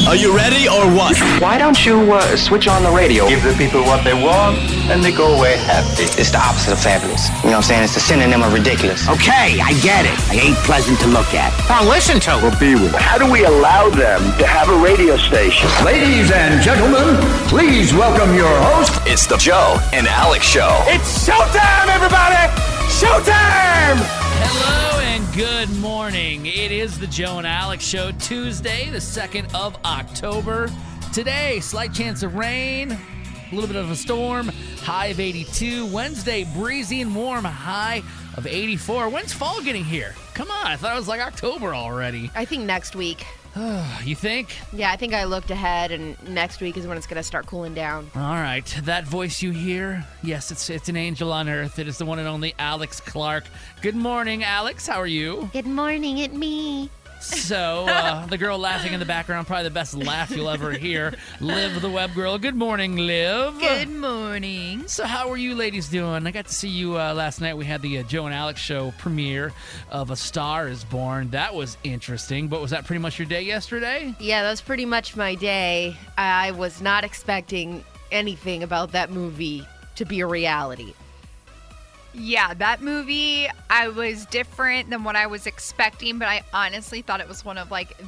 Are you ready or what? Why don't you switch on the radio? Give the people what they want, and they go away happy. It's the opposite of fabulous. You know what I'm saying? It's the synonym of ridiculous. Okay, I get it. I ain't pleasant to look at. Now listen to Or be with. How do we allow them to have a radio station? Ladies and gentlemen, please welcome your host. It's the Joe and Alex Show. It's showtime, everybody! Showtime! Hello and good morning. It is the Joe and Alex Show, Tuesday, the 2nd of October. Today, slight chance of rain, a little bit of a storm, high of 82. Wednesday, breezy and warm, high of 84. When's fall getting here? Come on, I thought it was like October already. I think next week. You think? Yeah, I think I looked ahead, and next week is when it's going to start cooling down. All right, that voice you hear, yes, it's an angel on earth. It is the one and only Alex Clark. Good morning, Alex. How are you? Good morning, it's me. So, the girl laughing in the background, probably the best laugh you'll ever hear. Liv, the web girl. Good morning, Liv. Good morning. So how are you ladies doing? I got to see you last night. We had the Joe and Alex Show premiere of A Star is Born. That was interesting. But was that pretty much your day yesterday? Yeah, that was pretty much my day. I was not expecting anything about that movie to be a reality. Yeah, that movie, I was different than what I was expecting, but I honestly thought it was one of one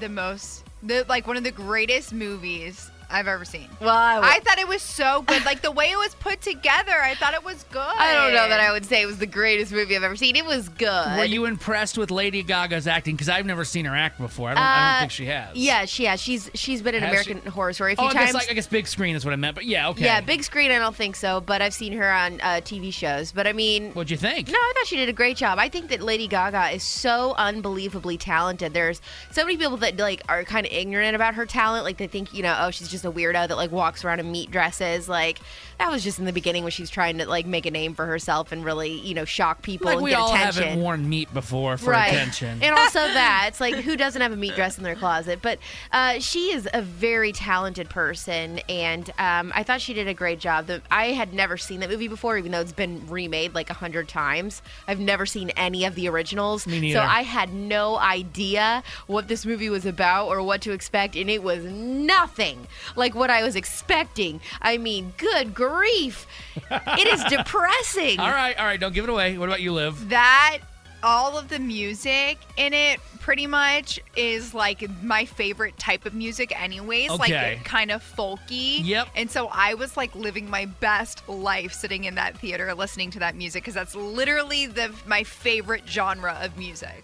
of the greatest movies I've ever seen. Well, I thought it was so good. Like, the way it was put together, I thought it was good. I don't know that I would say it was the greatest movie I've ever seen. It was good. Were you impressed with Lady Gaga's acting? Because I've never seen her act before. I don't think she has. Yeah, she has. She's been in Has American Horror Story a few I times. guess big screen is what I meant. But yeah, okay. Yeah, big screen, I don't think so, but I've seen her on TV shows. But I mean, What'd you think? no, I thought she did a great job. I think that Lady Gaga is so unbelievably talented. There's so many people that are kind of ignorant about her talent. Like, they think, oh, she's just a weirdo that walks around in meat dresses. Like, that was just in the beginning when she was trying to make a name for herself and really shock people and we get all attention. haven't worn meat before for Right. attention. And also that. It's like, who doesn't have a meat dress in their closet? But she is a very talented person, and I thought she did a great job. I had never seen that movie before, even though it's been remade 100 times. I've never seen any of the originals. Me neither. So I had no idea what this movie was about or what to expect, and it was nothing like what I was expecting. I mean, good grief. It is depressing. All right. Don't give it away. What about you, Liv? That, all of the music in it pretty much is my favorite type of music anyways. Okay. Kind of folky. Yep. And so I was living my best life sitting in that theater listening to that music, because that's literally my favorite genre of music.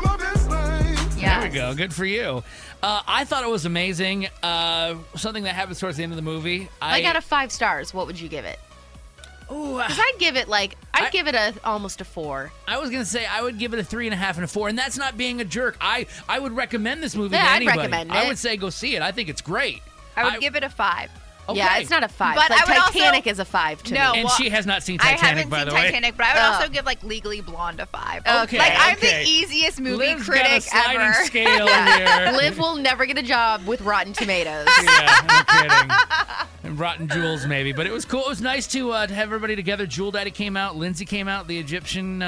There we go. Good for you. I thought it was amazing. Something that happens towards the end of the movie. Out of 5 stars, what would you give it? Ooh, Because I'd give it give it almost a 4. I was gonna say I would give it a 3.5 and a 4, and that's not being a jerk. I would recommend this movie Yeah, to I'd anybody. recommend it. I would say go see it. I think it's great. I would give it a 5. Okay. Yeah, it's not a 5. But I would Titanic also- is a 5 to No. me. And Well, she has not seen I Titanic, haven't by seen the way. Titanic, but I would Oh. also give Legally Blonde a 5. Okay, I'm okay. the easiest movie Liv's got a critic sliding ever. scale here. Liv will never get a job with Rotten Tomatoes. Yeah, no kidding. And Rotten Jewels, maybe. But it was cool. It was nice to have everybody together. Jewel Daddy came out. Lindsay came out. The Egyptian.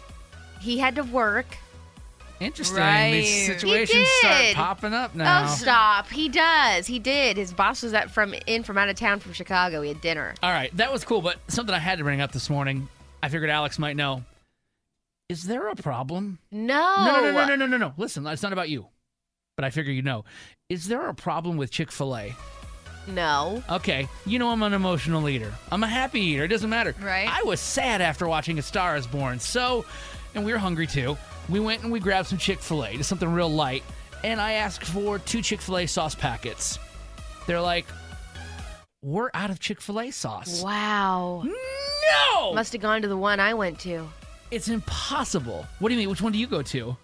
He had to work. Interesting. Right. These He situations start did. popping up now. Oh, stop. He does. He did. His boss was from out of town from Chicago. He had dinner. All right, that was cool. But something I had to bring up this morning, I figured Alex might know. Is there a problem? No. No. Listen, it's not about you. But I figure you know. Is there a problem with Chick-fil-A? No. Okay, I'm an emotional eater. I'm a happy eater. It doesn't matter. Right. I was sad after watching A Star is Born. And we were hungry too. We went and we grabbed some Chick-fil-A, just something real light. And I asked for 2 Chick-fil-A sauce packets. They're like, we're out of Chick-fil-A sauce. Wow. No! Must have gone to the one I went to. It's impossible. What do you mean? Which one do you go to?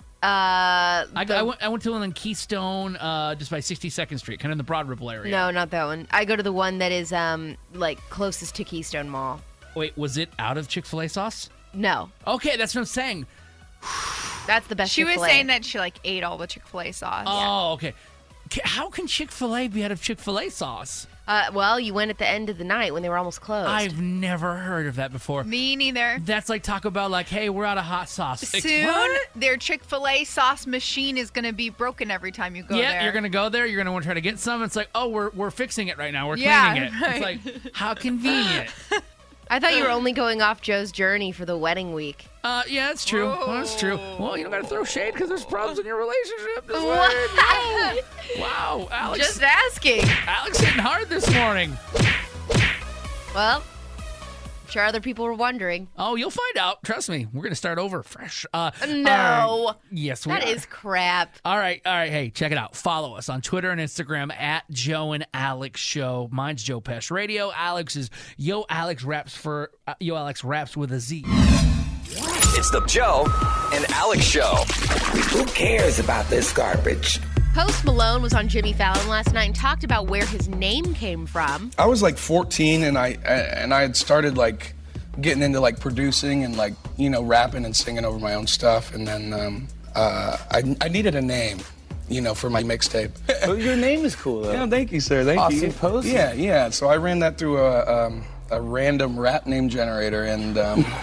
I went to one in Keystone, just by 62nd Street, kind of in the Broad Ripple area. No, not that one. I go to the one that is closest to Keystone Mall. Wait, was it out of Chick-fil-A sauce? No. Okay, that's what I'm saying. That's the best She was Chick-fil-A. saying that she ate all the Chick-fil-A sauce. Oh, okay. How can Chick-fil-A be out of Chick-fil-A sauce? Well, you went at the end of the night when they were almost closed. I've never heard of that before. Me neither. That's like Taco Bell, like, hey, we're out of hot sauce. Like, Soon, what? their Chick-fil-A sauce machine is going to be broken every time you go there. Yeah, you're going to go there. You're going to want to try to get some. It's like, oh, we're fixing it right now. We're Yeah, cleaning it. right. It's like, how convenient. I thought you were only going off Joe's journey for the wedding week. Yeah, that's true. Well, that's true. Well, you don't got to throw shade because there's problems in your relationship. This What? morning. Wow, Alex. Just asking. Alex hitting hard this morning. Well, I'm sure other people were wondering. Oh, you'll find out. Trust me. We're going to start over fresh. No. all right. Yes, we That are. is crap. All right. Hey, check it out. Follow us on Twitter and Instagram at Joe and Alex Show. Mine's Joe Pesh Radio. Alex is Yo Alex Raps with a Z. It's the Joe and Alex Show. Who cares about this garbage? Post Malone was on Jimmy Fallon last night and talked about where his name came from. I was like 14 and I had started like getting into like producing and like, you know, rapping and singing over my own stuff. And then I needed a name, you know, for my mixtape. Well, your name is cool though. Yeah, thank you, sir. Thank you. Austin Post? Yeah. So I ran that through a random rap name generator and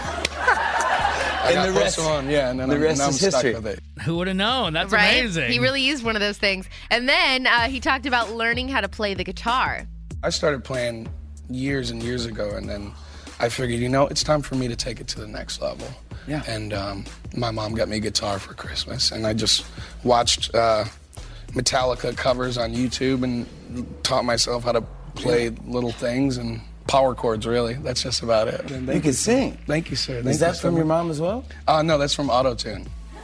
I got the Post rest- Malone, yeah, and then the I'm rest is stuck history. with it. Who would have known? That's Right? amazing. He really used one of those things. And then he talked about learning how to play the guitar. I started playing years and years ago, and then I figured, you know, it's time for me to take it to the next level. Yeah. And my mom got me a guitar for Christmas, and I just watched Metallica covers on YouTube and taught myself how to play little things and power chords, really. That's just about it. You can sing. Thank you, sir. Is Thank that you so from your much. mom as well? No, that's from Auto-Tune.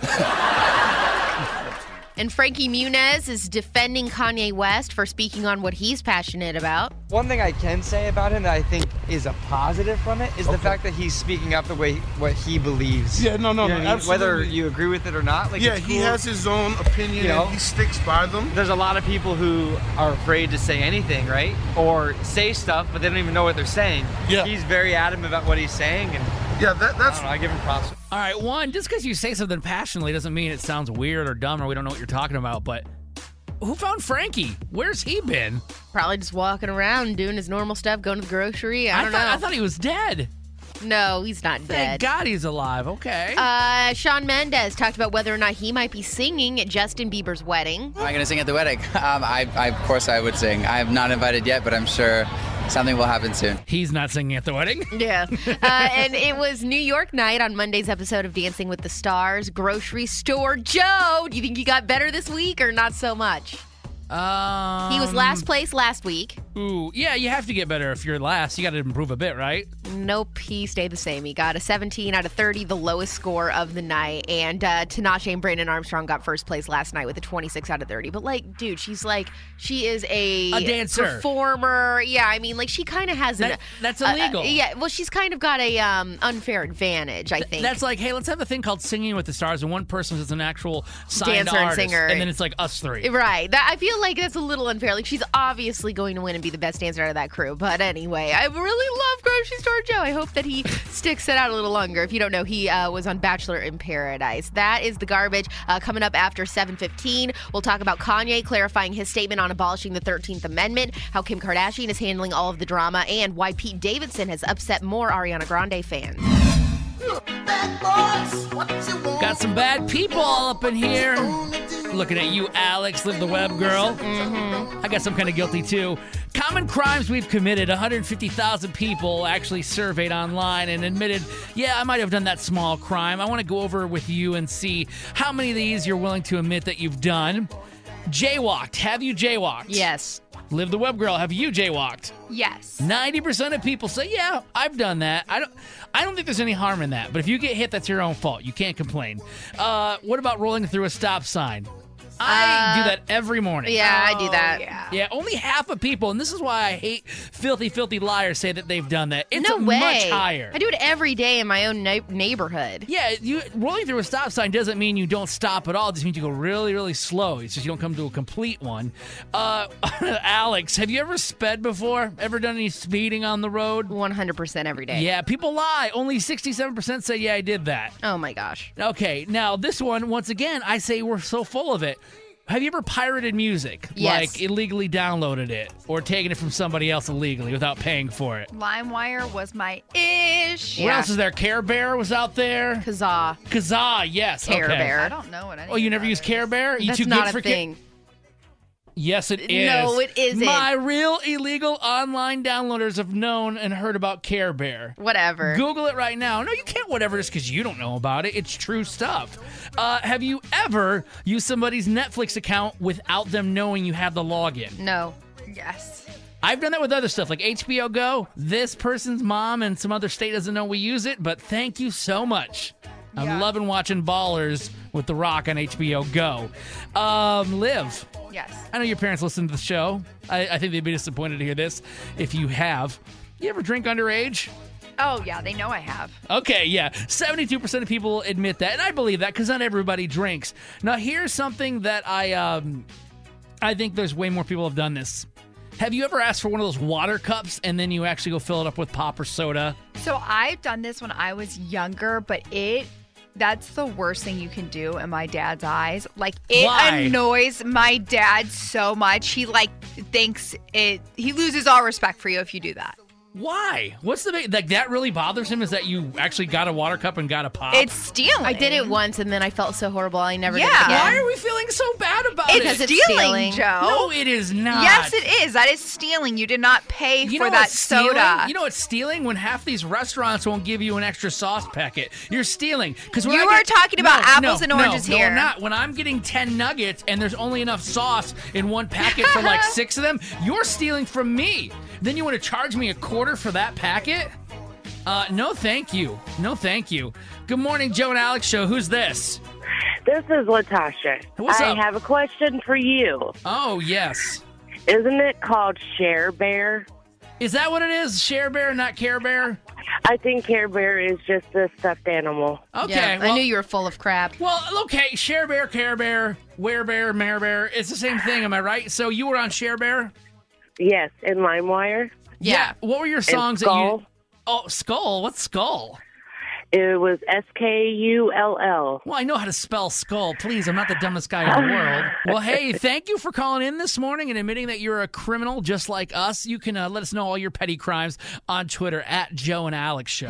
And Frankie Muniz is defending Kanye West for speaking on what he's passionate about. One thing I can say about him that I think is a positive from it is the fact that he's speaking up the way what he believes. Yeah, no, You know what I mean? absolutely. Whether you agree with it or not. Like, Yeah, it's he cool. has his own opinion You know? and he sticks by them. There's a lot of people who are afraid to say anything, right? Or say stuff, but they don't even know what they're saying. Yeah. He's very adamant about what he's saying, and Yeah, I don't know, I give him props. All right, one, just because you say something passionately doesn't mean it sounds weird or dumb or we don't know what you're talking about, but who found Frankie? Where's he been? Probably just walking around doing his normal stuff, going to the grocery. I don't know. I thought he was dead. No, he's not Thank dead. God he's alive. Okay. Shawn Mendes talked about whether or not he might be singing at Justin Bieber's wedding. Am I going to sing at the wedding? Of course I would sing. I have not invited yet, but I'm sure something will happen soon. He's not singing at the wedding. Yeah. And it was New York night on Monday's episode of Dancing with the Stars. Grocery store Joe. Do you think he got better this week or not so much? He was last place last week. Ooh, yeah, you have to get better if you're last. You got to improve a bit, right? Nope, he stayed the same. He got a 17 out of 30, the lowest score of the night. And Tinashe and Brandon Armstrong got first place last night with a 26 out of 30. But, like, dude, she is a dancer. Performer. Yeah, I mean, like, she kind of has that's illegal. Yeah, well, she's kind of got a unfair advantage, I think. That's like, hey, let's have a thing called Singing with the Stars, and one person is an actual signed Dancer and artist, singer. and then it's like us three. Right. I feel like that's a little unfair. Like, she's obviously going to win and be the best dancer out of that crew. But anyway, I really love Grocery Store Joe. I hope that he sticks it out a little longer. If you don't know, he was on Bachelor in Paradise. That is the garbage. Coming up after 7:15, we'll talk about Kanye clarifying his statement on abolishing the 13th Amendment, how Kim Kardashian is handling all of the drama, and why Pete Davidson has upset more Ariana Grande fans. Got some bad people all up in here. Looking at you, Alex, Live the Web girl. Mm-hmm. I guess I'm kind of guilty too. Common crimes we've committed. 150,000 people actually surveyed online and admitted, yeah, I might have done that small crime. I want to go over with you and see how many of these you're willing to admit that you've done. Jaywalked. Have you jaywalked? Yes. Live the Web girl. Have you jaywalked? Yes. 90% of people say, yeah, I've done that. I don't think there's any harm in that. But if you get hit, that's your own fault. You can't complain. What about rolling through a stop sign? I do that every morning. Yeah, I do that. Yeah, only half of people, and this is why I hate filthy, filthy liars say that they've done that. It's No way. much higher. I do it every day in my own neighborhood. Yeah, rolling through a stop sign doesn't mean you don't stop at all. It just means you go really, really slow. It's just you don't come to a complete one. Alex, have you ever sped before? Ever done any speeding on the road? 100% every day. Yeah, people lie. Only 67% say, yeah, I did that. Oh, my gosh. Okay, now this one, once again, I say we're so full of it. Have you ever pirated music? Yes. Like illegally downloaded it or taken it from somebody else illegally without paying for it? LimeWire was my ish. What else is there? Care Bear was out there. Kazaa. Kazaa, yes. Care okay. Bear. I don't know what any Oh, you of never that used is. Care Bear? You That's too not good a for thing. Yes, it is. No, it isn't. My real illegal online downloaders have known and heard about Care Bear. Whatever. Google it right now. No, you can't whatever just because you don't know about it. It's true stuff. Have you ever used somebody's Netflix account without them knowing you have the login? No. Yes. I've done that with other stuff like HBO Go. This person's mom and some other state doesn't know we use it, but thank you so much. I'm loving watching Ballers with The Rock on HBO Go. Liv. Yes. I know your parents listen to the show. I think they'd be disappointed to hear this if you have. You ever drink underage? Oh, yeah, they know I have. Okay, yeah. 72% of people admit that, and I believe that because not everybody drinks. Now, here's something that I think there's way more people have done this. Have you ever asked for one of those water cups and then you actually go fill it up with pop or soda? So I've done this when I was younger, but that's the worst thing you can do in my dad's eyes. Like, it Why? annoys my dad so much. He, thinks he loses all respect for you if you do that. Why? What's the big, like that really bothers him is that you actually got a water cup and got a pop? It's stealing. I did it once, and then I felt so horrible. I never did it Yeah. again. Why are we feeling so bad about it? Because it's stealing, Joe. No, it is not. Yes, it is. That is stealing. You did not pay You for know that what's stealing? soda. You know what's stealing? When half these restaurants won't give you an extra sauce packet. You're stealing. Because You are talking about apples and oranges No, here. I'm not. When I'm getting 10 nuggets and there's only enough sauce in one packet for like 6 of them, you're stealing from me. Then you want to charge me $0.25 for that packet? No, thank you. No, thank you. Good morning, Joe and Alex Show. Who's this? This is Latasha. What's up? I have a question for you. Oh, yes. Isn't it called Share Bear? Is that what it is? Share Bear, not Care Bear? I think Care Bear is just a stuffed animal. Okay. Yeah, well, I knew you were full of crap. Well, okay. Share Bear, Care Bear, Were Bear, Mare Bear. It's the same thing, am I right? So you were on Share Bear? Yes, in LimeWire. Yeah. What were your songs that Skull. you... Oh, Skull? What's Skull? It was SKULL. Well, I know how to spell skull. Please, I'm not the dumbest guy in the world. Well, hey, thank you for calling in this morning and admitting that you're a criminal just like us. You can let us know all your petty crimes on Twitter at Joe and Alex Show.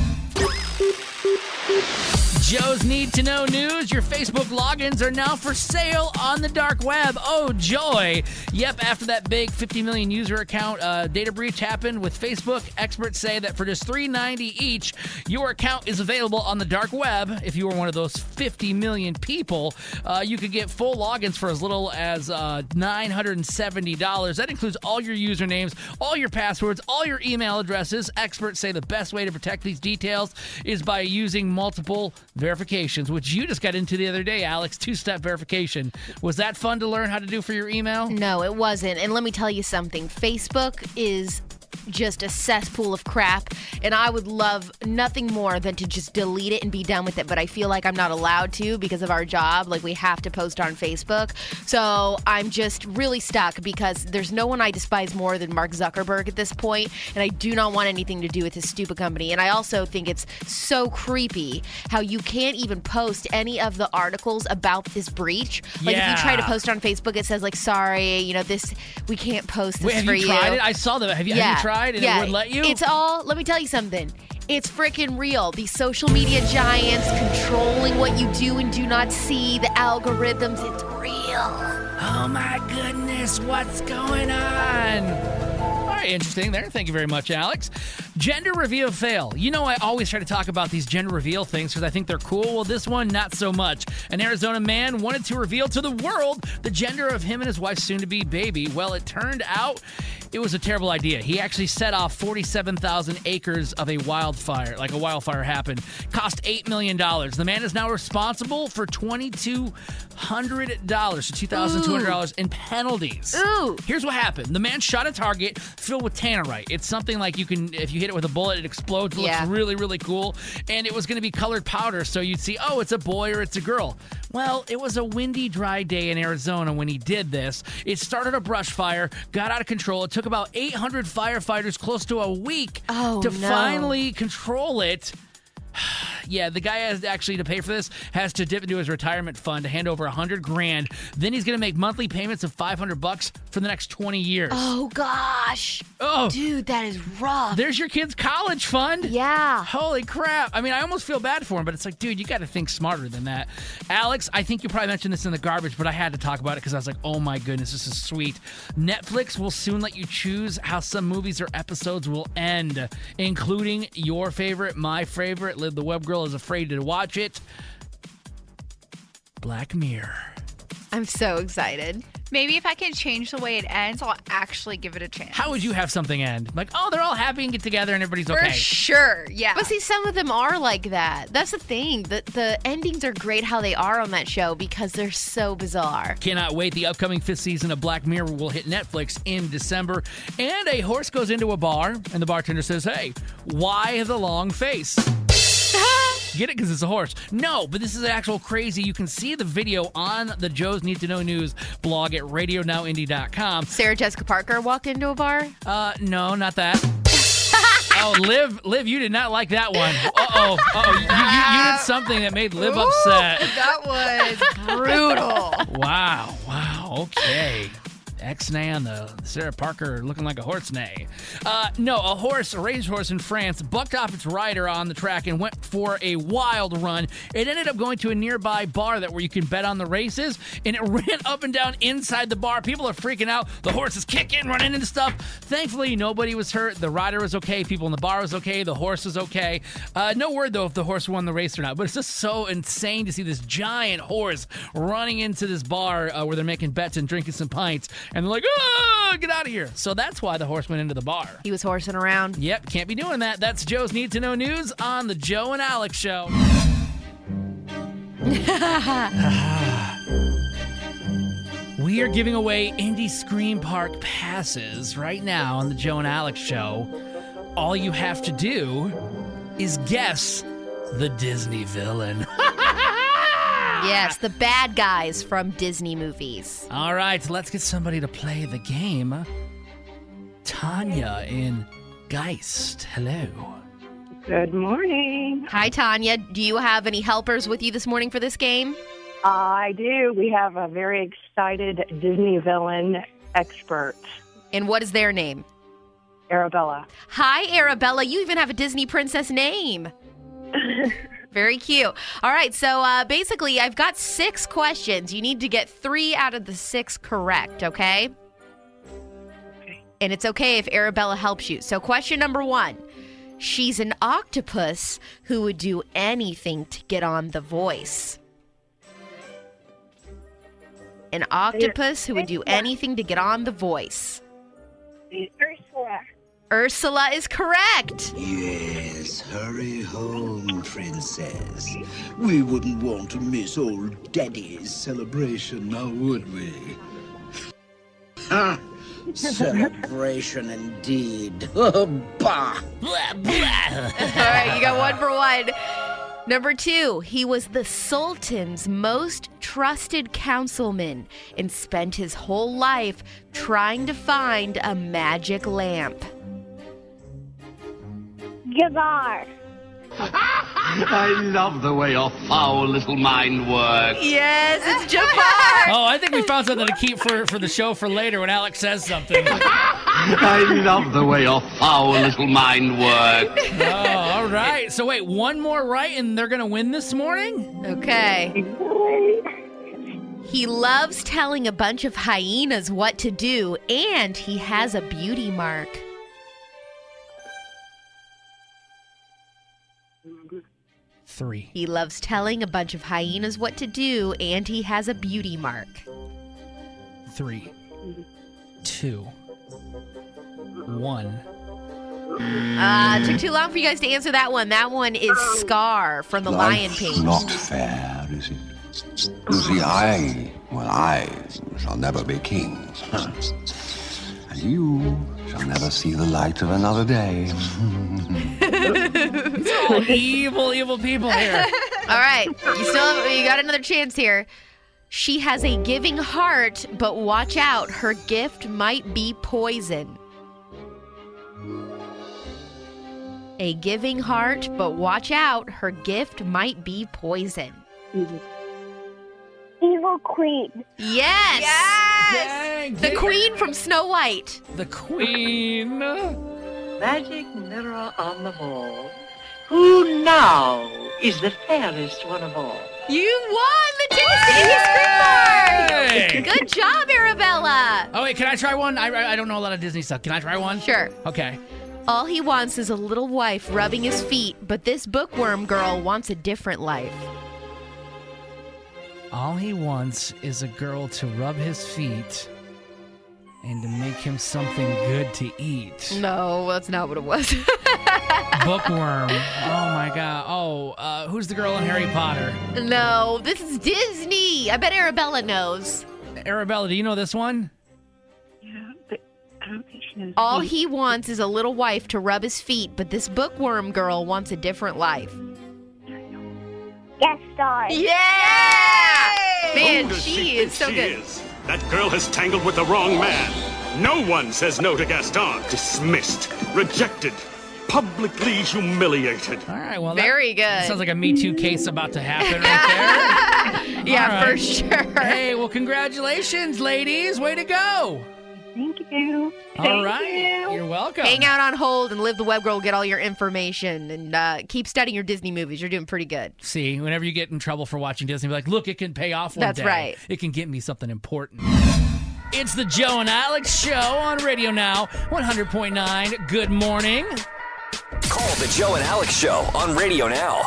Joe's Need to Know News. Your Facebook logins are now for sale on the dark web. Oh, joy. Yep, after that big 50 million user account data breach happened with Facebook, experts say that for just $3.90 each, your account is available on the dark web. If you were one of those 50 million people, you could get full logins for as little as $970. That includes all your usernames, all your passwords, all your email addresses. Experts say the best way to protect these details is by using multiple verifications, which you just got into the other day, Alex. 2-step verification. Was that fun to learn how to do for your email? No, it wasn't. And let me tell you something. Facebook is just a cesspool of crap, and I would love nothing more than to just delete it and be done with it, but I feel like I'm not allowed to because of our job. Like, we have to post on Facebook. So I'm just really stuck because there's no one I despise more than Mark Zuckerberg at this point, and I do not want anything to do with his stupid company. And I also think it's so creepy how you can't even post any of the articles about this breach. Like, if you try to post on Facebook, it says, like, sorry, you know, this, we can't post this Wait, have for you tried it? I saw that. Have you tried and it wouldn't let you? It's all, let me tell you something. It's freaking real. These social media giants controlling what you do and do not see, the algorithms, it's real. Oh my goodness, what's going on? All right, interesting there. Thank you very much, Alex. Gender reveal fail. You know, I always try to talk about these gender reveal things because I think they're cool. Well, this one, not so much. An Arizona man wanted to reveal to the world the gender of him and his wife's soon-to-be baby. Well, it turned out it was a terrible idea. He actually set off 47,000 acres of a wildfire, like a wildfire happened. Cost $8 million. The man is now responsible for $2,200, so $2,200 in penalties. Ooh. Here's what happened. The man shot a target filled with tannerite. It's something like you can, if you hit it with a bullet, it explodes. It looks really, really cool. And it was going to be colored powder, so you'd see, oh, it's a boy or it's a girl. Well, it was a windy, dry day in Arizona when he did this. It started a brush fire, got out of control. It took about 800 firefighters close to a week to finally control it. Yeah, the guy has actually to pay for this has to dip into his retirement fund to hand over $100,000. Then he's going to make monthly payments of $500 for the next 20 years. Oh, gosh. Oh. Dude, that is rough. There's your kid's college fund. Yeah. Holy crap. I mean, I almost feel bad for him, but it's like, dude, you got to think smarter than that. Alex, I think you probably mentioned this in the garbage, but I had to talk about it because I was like, oh my goodness, this is sweet. Netflix will soon let you choose how some movies or episodes will end, including your favorite, my favorite, Liv the Web Girl is afraid to watch it, Black Mirror. I'm so excited. Maybe if I can change the way it ends, I'll actually give it a chance. How would you have something end? Like, oh, they're all happy and get together and everybody's okay. For sure, yeah. But see, some of them are like that. That's the thing. The endings are great how they are on that show because they're so bizarre. Cannot wait. The upcoming 5th season of Black Mirror will hit Netflix in December. And a horse goes into a bar, and the bartender says, hey, why the long face? Get it? Because it's a horse. No, but this is actual crazy. You can see the video on the Joe's Need to Know News blog at radionowindy.com. Sarah Jessica Parker walked into a bar? No, not that. Oh, Liv, you did not like that one. Uh-oh. You did something that made Liv upset. That was brutal. Wow. Okay. X-nay on the Sarah Parker looking like a horse neigh. No, a racehorse in France bucked off its rider on the track and went for a wild run. It ended up going to a nearby bar where you can bet on the races, and it ran up and down inside the bar. People are freaking out. The horse is kicking, running into stuff. Thankfully, nobody was hurt. The rider was okay. People in the bar was okay. The horse was okay. No word, though, if the horse won the race or not, but it's just so insane to see this giant horse running into this bar where they're making bets and drinking some pints. And they're like, oh, get out of here. So that's why the horse went into the bar. He was horsing around. Yep, can't be doing that. That's Joe's Need to Know News on the Joe and Alex Show. We are giving away Indy Scream Park passes right now on the Joe and Alex Show. All you have to do is guess the Disney villain. Yes, the bad guys from Disney movies. All right, let's get somebody to play the game. Tanya in Geist. Hello. Good morning. Hi, Tanya. Do you have any helpers with you this morning for this game? I do. We have a very excited Disney villain expert. And what is their name? Arabella. Hi, Arabella. You even have a Disney princess name. Very cute. All right, so basically, I've got 6 questions. You need to get 3 out of the 6 correct, okay? Okay. And it's okay if Arabella helps you. So question number 1. She's an octopus who would do anything to get on The Voice. An octopus who would do anything to get on The Voice. Ursula. Ursula is correct. Yes, hurry home, princess. We wouldn't want to miss old Daddy's celebration, now would we? Celebration indeed. Oh, bah! All right, you got 1 for 1. Number 2, he was the Sultan's most trusted councilman and spent his whole life trying to find a magic lamp. Jafar. I love the way your foul little mind works. Yes, it's Jafar. Oh, I think we found something to keep for the show for later when Alex says something. I love the way your foul little mind works. Oh, all right. So wait, 1 more right and they're going to win this morning? Okay. He loves telling a bunch of hyenas what to do, and he has a beauty mark. Three. He loves telling a bunch of hyenas what to do, and he has a beauty mark. 3, 2, 1. It took too long for you guys to answer that one. That one is Scar from The Lion King. Not fair, is it? You see, I shall never be king. And you shall never see the light of another day. It's all evil people here. All right. You got another chance here. She has a giving heart, but watch out. Her gift might be poison. a giving heart, but watch out, her gift might be poison. Evil Queen. Yes! Dang, The queen from Snow White. The queen. Magic mirror on the wall. Who now is the fairest one of all? You won the Tennessee Hey! Screen Good job, Arabella. Oh, wait, can I try one? I don't know a lot of Disney stuff. Can I try one? Sure. Okay. All he wants is a little wife rubbing his feet, but this bookworm girl wants a different life. All he wants is a girl to rub his feet and to make him something good to eat. No, that's not what it was. Bookworm. Oh, my God. Oh, who's the girl in Harry Potter? No, this is Disney. I bet Arabella knows. Arabella, do you know this one? Yeah, but I don't think she knows. All he wants is a little wife to rub his feet, but this bookworm girl wants a different life. Gaston. Yeah! Man, Who does she think is so she good. is? That girl has tangled with the wrong man. No one says no to Gaston. Dismissed. Rejected. Publicly humiliated. All right, well, Very good. Sounds like a Me Too case about to happen right there. Yeah, All for right. sure. Hey, well, congratulations, ladies. Way to go. Thank you. All right. You're welcome. Hang out on hold and Live the Web Girl will get all your information and keep studying your Disney movies. You're doing pretty good. See, whenever you get in trouble for watching Disney, be like, look, it can pay off one That's day. right. It can get me something important. It's the Joe and Alex Show on Radio Now, 100.9. Good morning. Call the Joe and Alex Show on Radio Now.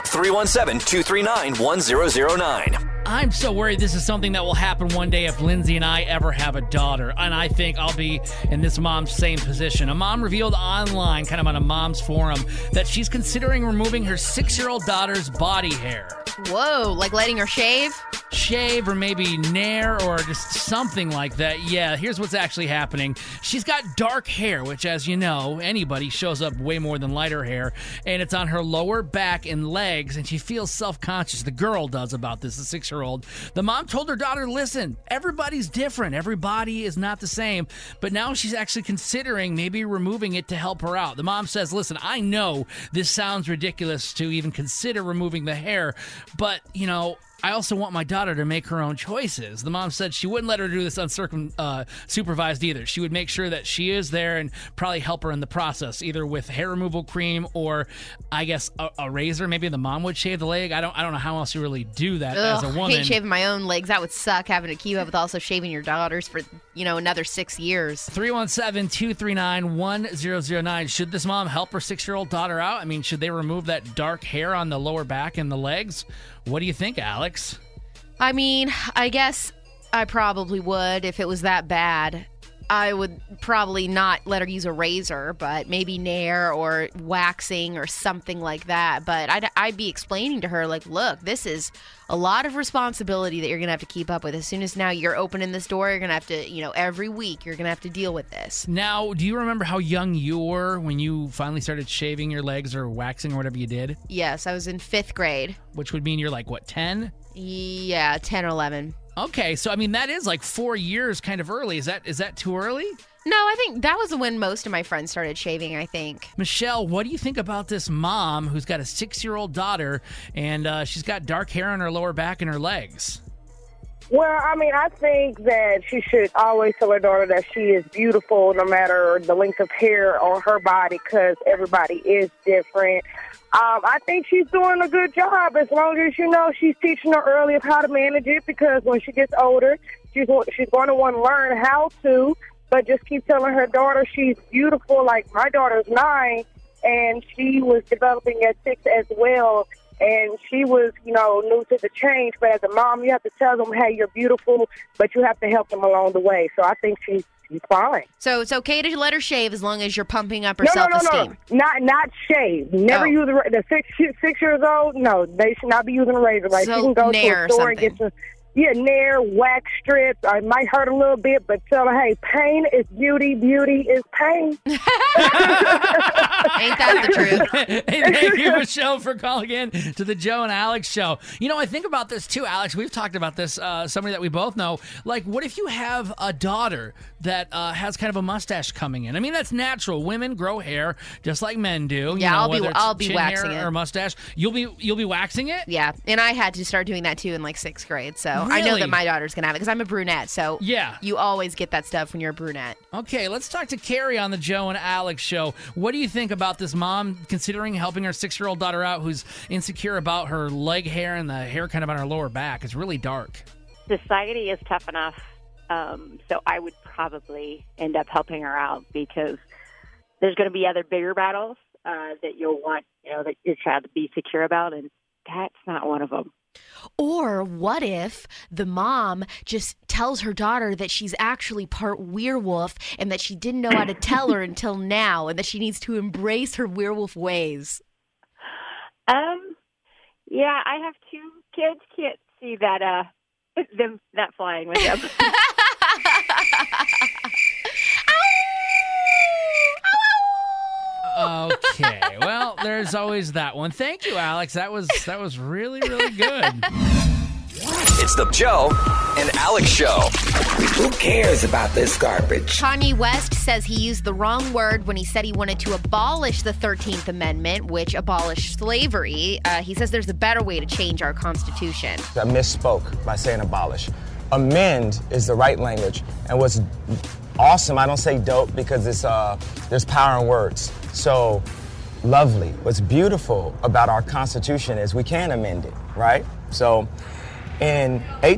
317-239-1009. I'm so worried this is something that will happen one day if Lindsay and I ever have a daughter. And I think I'll be in this mom's same position. A mom revealed online, kind of on a mom's forum, that she's considering removing her 6-year-old daughter's body hair. Whoa, like letting her shave? Shave or maybe nair or just something like that. Yeah, here's what's actually happening. She's got dark hair, which, as you know, anybody shows up way more than lighter hair, and it's on her lower back and legs, and she feels self-conscious. The girl does about this, the 6-year-old. The mom told her daughter, listen, everybody's different. Every body is not the same, but now she's actually considering maybe removing it to help her out. The mom says, listen, I know this sounds ridiculous to even consider removing the hair, but, you know, I also want my daughter to make her own choices. The mom said she wouldn't let her do this unsupervised either. She would make sure that she is there and probably help her in the process, either with hair removal cream or, I guess, a razor. Maybe the mom would shave the leg. I don't know how else you really do that as a woman. I hate shaving my own legs. That would suck, having to keep up with also shaving your daughters for, another 6 years. 317-239-1009. Should this mom help her 6-year-old daughter out? I mean, should they remove that dark hair on the lower back and the legs? What do you think, Alex? I mean, I guess I probably would if it was that bad. I would probably not let her use a razor, but maybe nair or waxing or something like that. But I'd be explaining to her, like, look, this is a lot of responsibility that you're going to have to keep up with. As soon as now you're opening this door, you're going to have to, every week you're going to have to deal with this. Now, do you remember how young you were when you finally started shaving your legs or waxing or whatever you did? Yes, I was in 5th grade. Which would mean you're like, what, 10? Yeah, 10 or 11. Okay, so I mean that is like 4 years kind of early. Is that too early? No, I think that was when most of my friends started shaving, I think. Michelle, what do you think about this mom who's got a 6-year-old daughter and she's got dark hair on her lower back and her legs? Well, I mean, I think that she should always tell her daughter that she is beautiful no matter the length of hair on her body because everybody is different. I think she's doing a good job as long as, she's teaching her early of how to manage it because when she gets older, she's going to want to learn how to, but just keep telling her daughter she's beautiful. Like my daughter's 9, and she was developing at 6 as well, and she was, new to the change. But as a mom, you have to tell them, hey, you're beautiful, but you have to help them along the way. So I think she's fine. So it's okay to let her shave as long as you're pumping up her self-esteem. No. Not shave. Never use the 6 years old. No, they should not be using a razor. Like so she can go to nair a store or and get some. Nair, wax strips. I might hurt a little bit, but tell her, hey, pain is beauty, beauty is pain. Ain't that the truth? Hey, thank you, Michelle, for calling in to the Joe and Alex show. You know, I think about this too, Alex. We've talked about this, somebody that we both know. Like, what if you have a daughter that has kind of a mustache coming in? I mean, that's natural. Women grow hair just like men do. Yeah, you know, I'll be waxing hair it or mustache. You'll be waxing it. Yeah, and I had to start doing that too in like 6th grade. So Really? I know that my daughter's gonna have it because I'm a brunette. So yeah, you always get that stuff when you're a brunette. Okay, let's talk to Carrie on the Joe and Alex show. What do you think about this mom considering helping her 6-year-old daughter out who's insecure about her leg hair and the hair kind of on her lower back? It's really dark. Society is tough enough, so I would probably end up helping her out because there's going to be other bigger battles that you'll want, that your child to be secure about, and that's not one of them. Or what if the mom just tells her daughter that she's actually part werewolf and that she didn't know how to tell her until now and that she needs to embrace her werewolf ways? Yeah, I have 2 kids. Can't see that them not flying with them. Okay, well, there's always that one. Thank you, Alex. That was really, really good. It's the Joe and Alex show. Who cares about this garbage? Kanye West says he used the wrong word when he said he wanted to abolish the 13th Amendment, which abolished slavery. He says there's a better way to change our Constitution. I misspoke by saying abolish. Amend is the right language. And what's awesome, I don't say dope because there's power in words. So lovely. What's beautiful about our Constitution is we can amend it, right? So in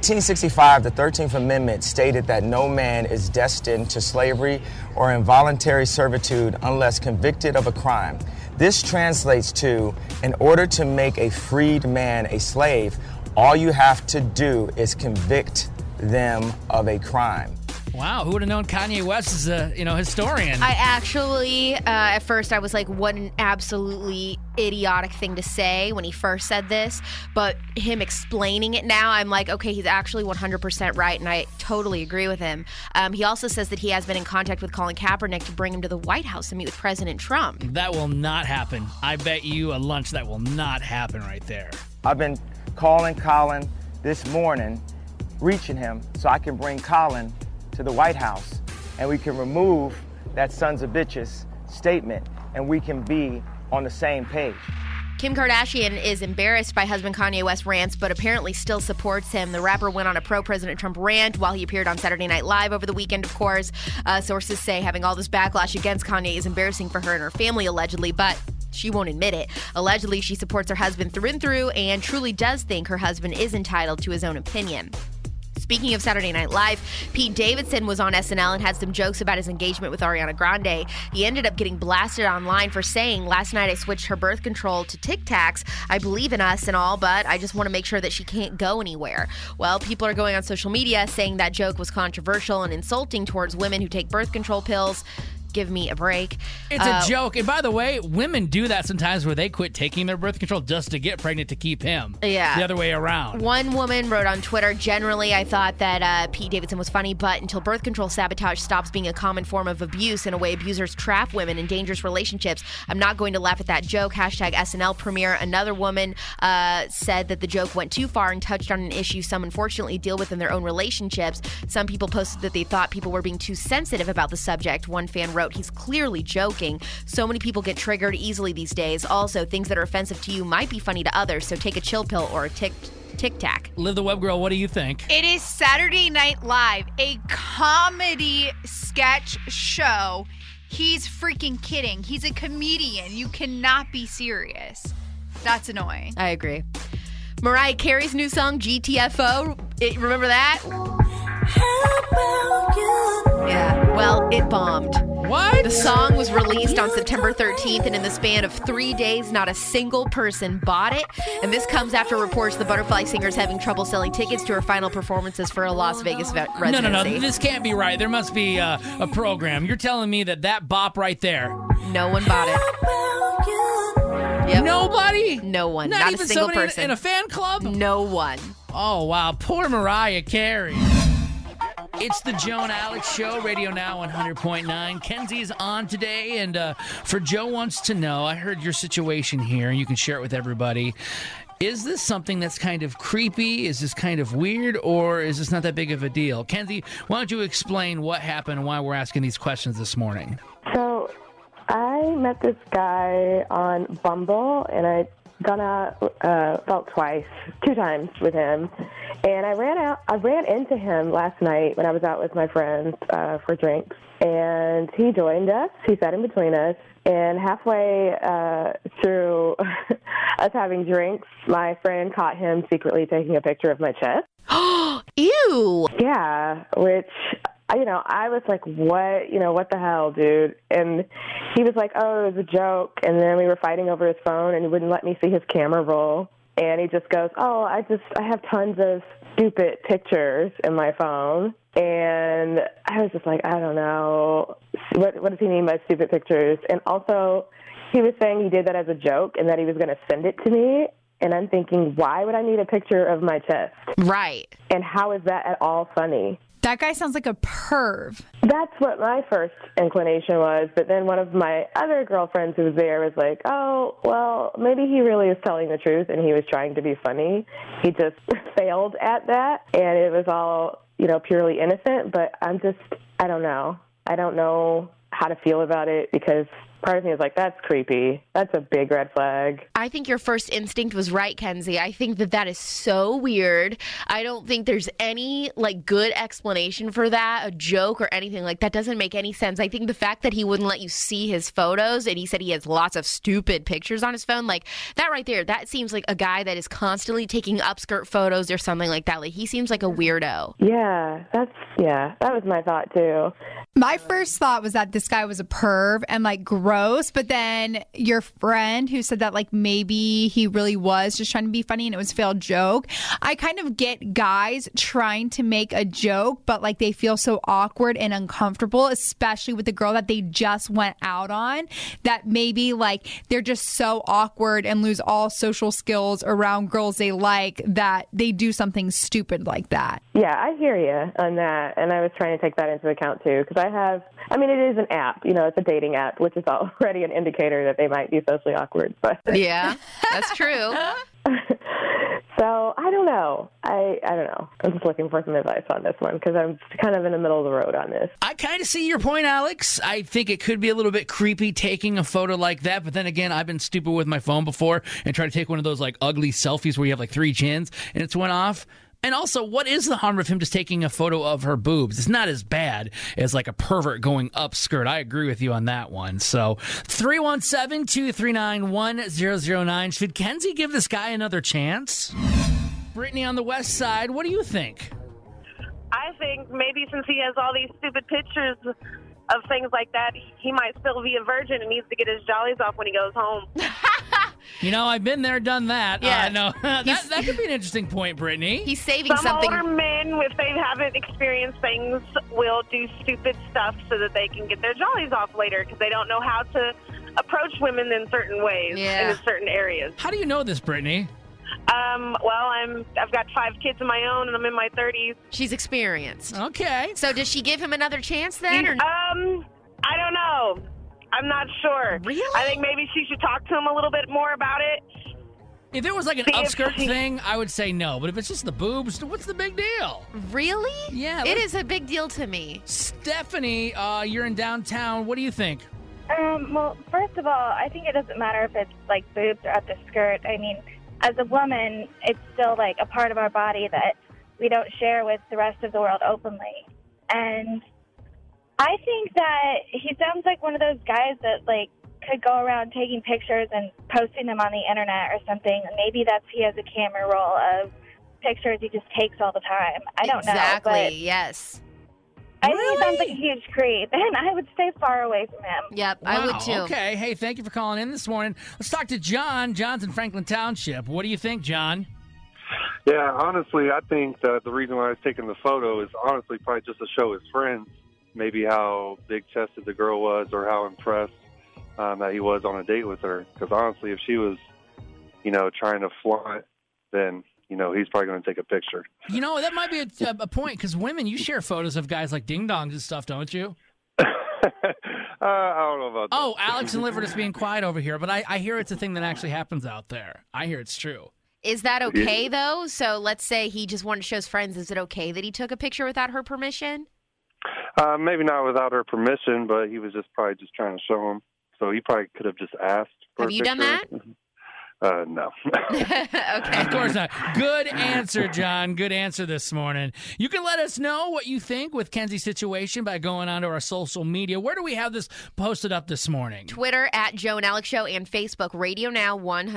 1865, the 13th Amendment stated that no man is destined to slavery or involuntary servitude unless convicted of a crime. This translates to, in order to make a freed man a slave, all you have to do is convict them of a crime. Wow, who would have known Kanye West is a historian? I actually, at first I was like, what an absolutely idiotic thing to say when he first said this. But him explaining it now, I'm like, okay, he's actually 100% right, and I totally agree with him. He also says that he has been in contact with Colin Kaepernick to bring him to the White House to meet with President Trump. That will not happen. I bet you a lunch that will not happen right there. I've been calling Colin this morning, reaching him, so I can bring Colin to the White House, and we can remove that sons of bitches statement, and we can be on the same page. Kim Kardashian is embarrassed by husband Kanye West's rants, but apparently still supports him. The rapper went on a pro-President Trump rant while he appeared on Saturday Night Live over the weekend, of course. Sources say having all this backlash against Kanye is embarrassing for her and her family, allegedly, but she won't admit it. Allegedly, she supports her husband through and through and truly does think her husband is entitled to his own opinion. Speaking of Saturday Night Live, Pete Davidson was on SNL and had some jokes about his engagement with Ariana Grande. He ended up getting blasted online for saying, "Last night I switched her birth control to Tic Tacs. I believe in us and all, but I just want to make sure that she can't go anywhere." Well, people are going on social media saying that joke was controversial and insulting towards women who take birth control pills. Give me a break. It's a joke. And by the way, women do that sometimes where they quit taking their birth control just to get pregnant to keep him. Yeah. The other way around. One woman wrote on Twitter, generally I thought that Pete Davidson was funny, but until birth control sabotage stops being a common form of abuse and a way abusers trap women in dangerous relationships, I'm not going to laugh at that joke. Hashtag SNL premiere. Another woman said that the joke went too far and touched on an issue some unfortunately deal with in their own relationships. Some people posted that they thought people were being too sensitive about the subject. One fan wrote, "He's clearly joking. So many people get triggered easily these days. Also, things that are offensive to you might be funny to others, so take a chill pill or a Tic Tac." Live the Web Girl, what do you think? It is Saturday Night Live, a comedy sketch show. He's freaking kidding. He's a comedian. You cannot be serious. That's annoying. I agree. Mariah Carey's new song, GTFO. Remember that? Yeah, well, it bombed. What? The song was released on September 13th, and in the span of 3 days, not a single person bought it. And this comes after reports the Butterfly singer is having trouble selling tickets to her final performances for a Las Vegas residency. No, this can't be right. There must be a program. You're telling me that bop right there. No one bought it. Yep. Nobody? No one. Not Not even a single somebody person. in a fan club? No one. Oh, wow. Poor Mariah Carey. It's the Joe and Alex Show, Radio Now 100.9. Kenzie's on today, and for Joe wants to know, I heard your situation here, and you can share it with everybody. Is this something that's kind of creepy? Is this kind of weird, or is this not that big of a deal? Kenzie, why don't you explain what happened and why we're asking these questions this morning? So I met this guy on Bumble, and I gone out about two times with him. And I ran into him last night when I was out with my friends for drinks. And he joined us. He sat in between us. And halfway through us having drinks, my friend caught him secretly taking a picture of my chest. Ew! Yeah, which, I was like, what the hell, dude? And he was like, oh, it was a joke. And then we were fighting over his phone, and he wouldn't let me see his camera roll. And he just goes, oh, I have tons of stupid pictures in my phone. And I was just like, I don't know. What does he mean by stupid pictures? And also, he was saying he did that as a joke and that he was going to send it to me. And I'm thinking, why would I need a picture of my chest? Right. And how is that at all funny? That guy sounds like a perv. That's what my first inclination was. But then one of my other girlfriends who was there was like, oh, well, maybe he really is telling the truth and he was trying to be funny. He just failed at that. And it was all, purely innocent. But I don't know. I don't know how to feel about it because part of me is like, that's creepy. That's a big red flag. I think your first instinct was right, Kenzie. I think that is so weird. I don't think there's any good explanation for that, a joke or anything. That doesn't make any sense. I think the fact that he wouldn't let you see his photos and he said he has lots of stupid pictures on his phone, that right there, that seems like a guy that is constantly taking upskirt photos or something like that. He seems like a weirdo. Yeah, that was my thought too. My first thought was that this guy was a perv and gross, but then your friend who said that maybe he really was just trying to be funny and it was a failed joke. I kind of get guys trying to make a joke, but they feel so awkward and uncomfortable, especially with the girl that they just went out on, that maybe they're just so awkward and lose all social skills around girls they like that they do something stupid like that. Yeah, I hear you on that, and I was trying to take that into account too because it is an app, it's a dating app, which is already an indicator that they might be socially awkward. But yeah, that's true. So I don't know. I don't know. I'm just looking for some advice on this one because I'm kind of in the middle of the road on this. I kind of see your point, Alex. I think it could be a little bit creepy taking a photo like that. But then again, I've been stupid with my phone before and tried to take one of those ugly selfies where you have 3 chins and it's went off. And also, what is the harm of him just taking a photo of her boobs? It's not as bad as a pervert going up skirt. I agree with you on that one. So, 317-239-1009. Should Kenzie give this guy another chance? Brittany on the west side, what do you think? I think maybe since he has all these stupid pictures of things like that, he might still be a virgin and needs to get his jollies off when he goes home. I've been there, done that. Yeah. No, that could be an interesting point, Brittany. He's saving Some something. older men, if they haven't experienced things, will do stupid stuff so that they can get their jollies off later because they don't know how to approach women in certain ways in certain areas. How do you know this, Brittany? I've got 5 kids of my own, and I'm in my 30s. She's experienced. Okay. So does she give him another chance then? I don't know. I'm not sure. Really? I think maybe she should talk to him a little bit more about it. If it was an upskirt thing, I would say no. But if it's just the boobs, what's the big deal? Really? Yeah. It is a big deal to me. Stephanie, you're in downtown. What do you think? Well, first of all, I think it doesn't matter if it's boobs or up the skirt. I mean, as a woman, it's still a part of our body that we don't share with the rest of the world openly. And I think that he sounds like one of those guys that could go around taking pictures and posting them on the internet or something. Maybe he has a camera roll of pictures he just takes all the time. I don't know. Exactly, yes. I think he sounds like a huge creep, and I would stay far away from him. Yep, Wow, I would too. Okay, hey, thank you for calling in this morning. Let's talk to John. John's in Franklin Township. What do you think, John? Yeah, honestly, I think that the reason why I was taking the photo is honestly probably just to show his friends maybe how big-chested the girl was or how impressed that he was on a date with her. Because honestly, if she was, trying to flaunt, then he's probably going to take a picture. That might be a point, because women, you share photos of guys like ding-dongs and stuff, don't you? I don't know about that. Oh, Alex and Liver just being quiet over here, but I hear it's a thing that actually happens out there. I hear it's true. Is that okay, though? So let's say he just wanted to show his friends. Is it okay that he took a picture without her permission? Maybe not without her permission, but he was probably just trying to show him. So he probably could have just asked for Have you done that? No. Okay. Of course not. Good answer, John. Good answer this morning. You can let us know what you think with Kenzie's situation by going onto our social media. Where do we have this posted up this morning? Twitter at Joe and Alex Show and Facebook Radio Now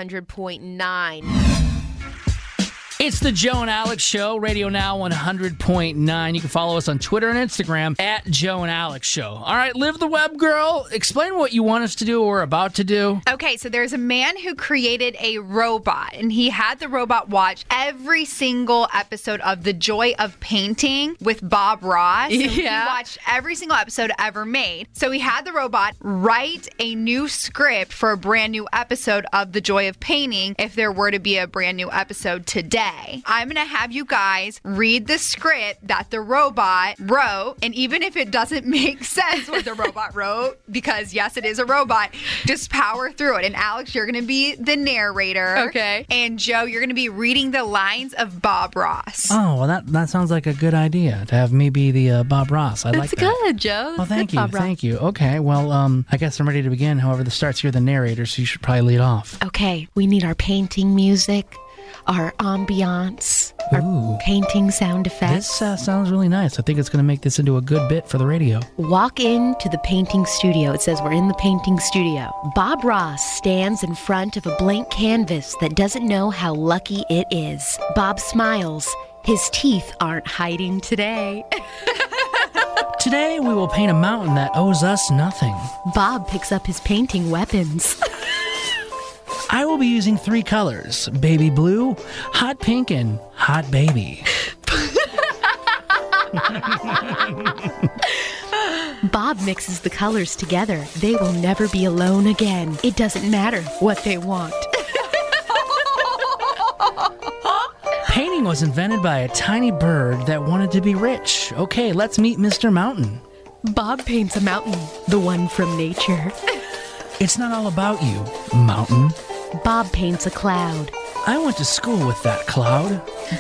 100.9. It's the Joe and Alex Show, Radio Now 100.9. You can follow us on Twitter and Instagram at Joe and Alex Show. All right, Live the Web Girl, explain what you want us to do or about to do. Okay, so there's a man who created a robot, and he had the robot watch every single episode of The Joy of Painting with Bob Ross. So he watched every single episode ever made. So he had the robot write a new script for a brand new episode of The Joy of Painting if there were to be a brand new episode today. I'm going to have you guys read the script that the robot wrote, and even if it doesn't make sense what the robot wrote, because yes, it is a robot, just power through it. And Alex, you're going to be the narrator. Okay. And Joe, you're going to be reading the lines of Bob Ross. Oh, well, that sounds like a good idea, to have me be the Bob Ross. I like that. That's good, Joe. Well, thank you. Thank you. Okay, well, I guess I'm ready to begin. However, this starts, you're the narrator, so you should probably lead off. Okay, we need our painting music, our ambiance, our painting sound effects. This sounds really nice. I think it's going to make this into a good bit for the radio. Walk into the painting studio. It says we're in the painting studio. Bob Ross stands in front of a blank canvas that doesn't know how lucky it is. Bob smiles. His teeth aren't hiding today. Today, we will paint a mountain that owes us nothing. Bob picks up his painting weapons. I will be using 3 colors: baby blue, hot pink, and hot baby. Bob mixes the colors together. They will never be alone again. It doesn't matter what they want. Painting was invented by a tiny bird that wanted to be rich. Okay, let's meet Mr. Mountain. Bob paints a mountain, the one from nature. It's not all about you, mountain. Bob paints a cloud. I went to school with that cloud.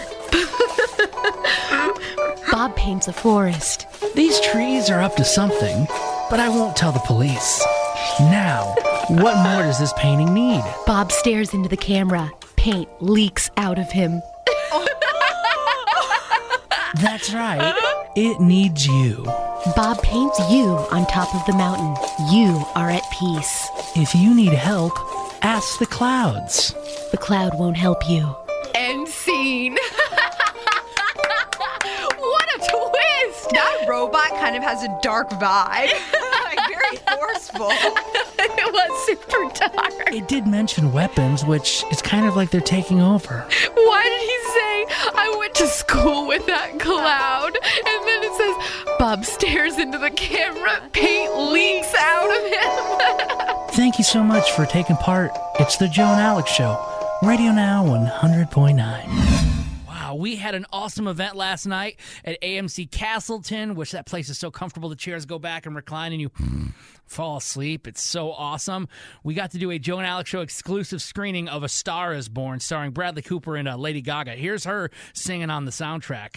Bob paints a forest. These trees are up to something, but I won't tell the police. Now, what more does this painting need? Bob stares into the camera. Paint leaks out of him. That's right. It needs you. Bob paints you on top of the mountain. You are at peace. If you need help, ask the clouds. The cloud won't help you. End scene. What a twist! That robot kind of has a dark vibe. Like very forceful. It was super dark. It did mention weapons, which is kind of like they're taking over. Why did he say, I went to school with that cloud? And then it says, Bob stares into the camera, paint leaks out of him. Thank you so much for taking part. It's the Joe and Alex Show, Radio Now 100.9. Wow, we had an awesome event last night at AMC Castleton, which that place is so comfortable. The chairs go back and recline and you fall asleep. It's so awesome. We got to do a Joe and Alex Show exclusive screening of A Star Is Born, starring Bradley Cooper and Lady Gaga. Here's her singing on the soundtrack.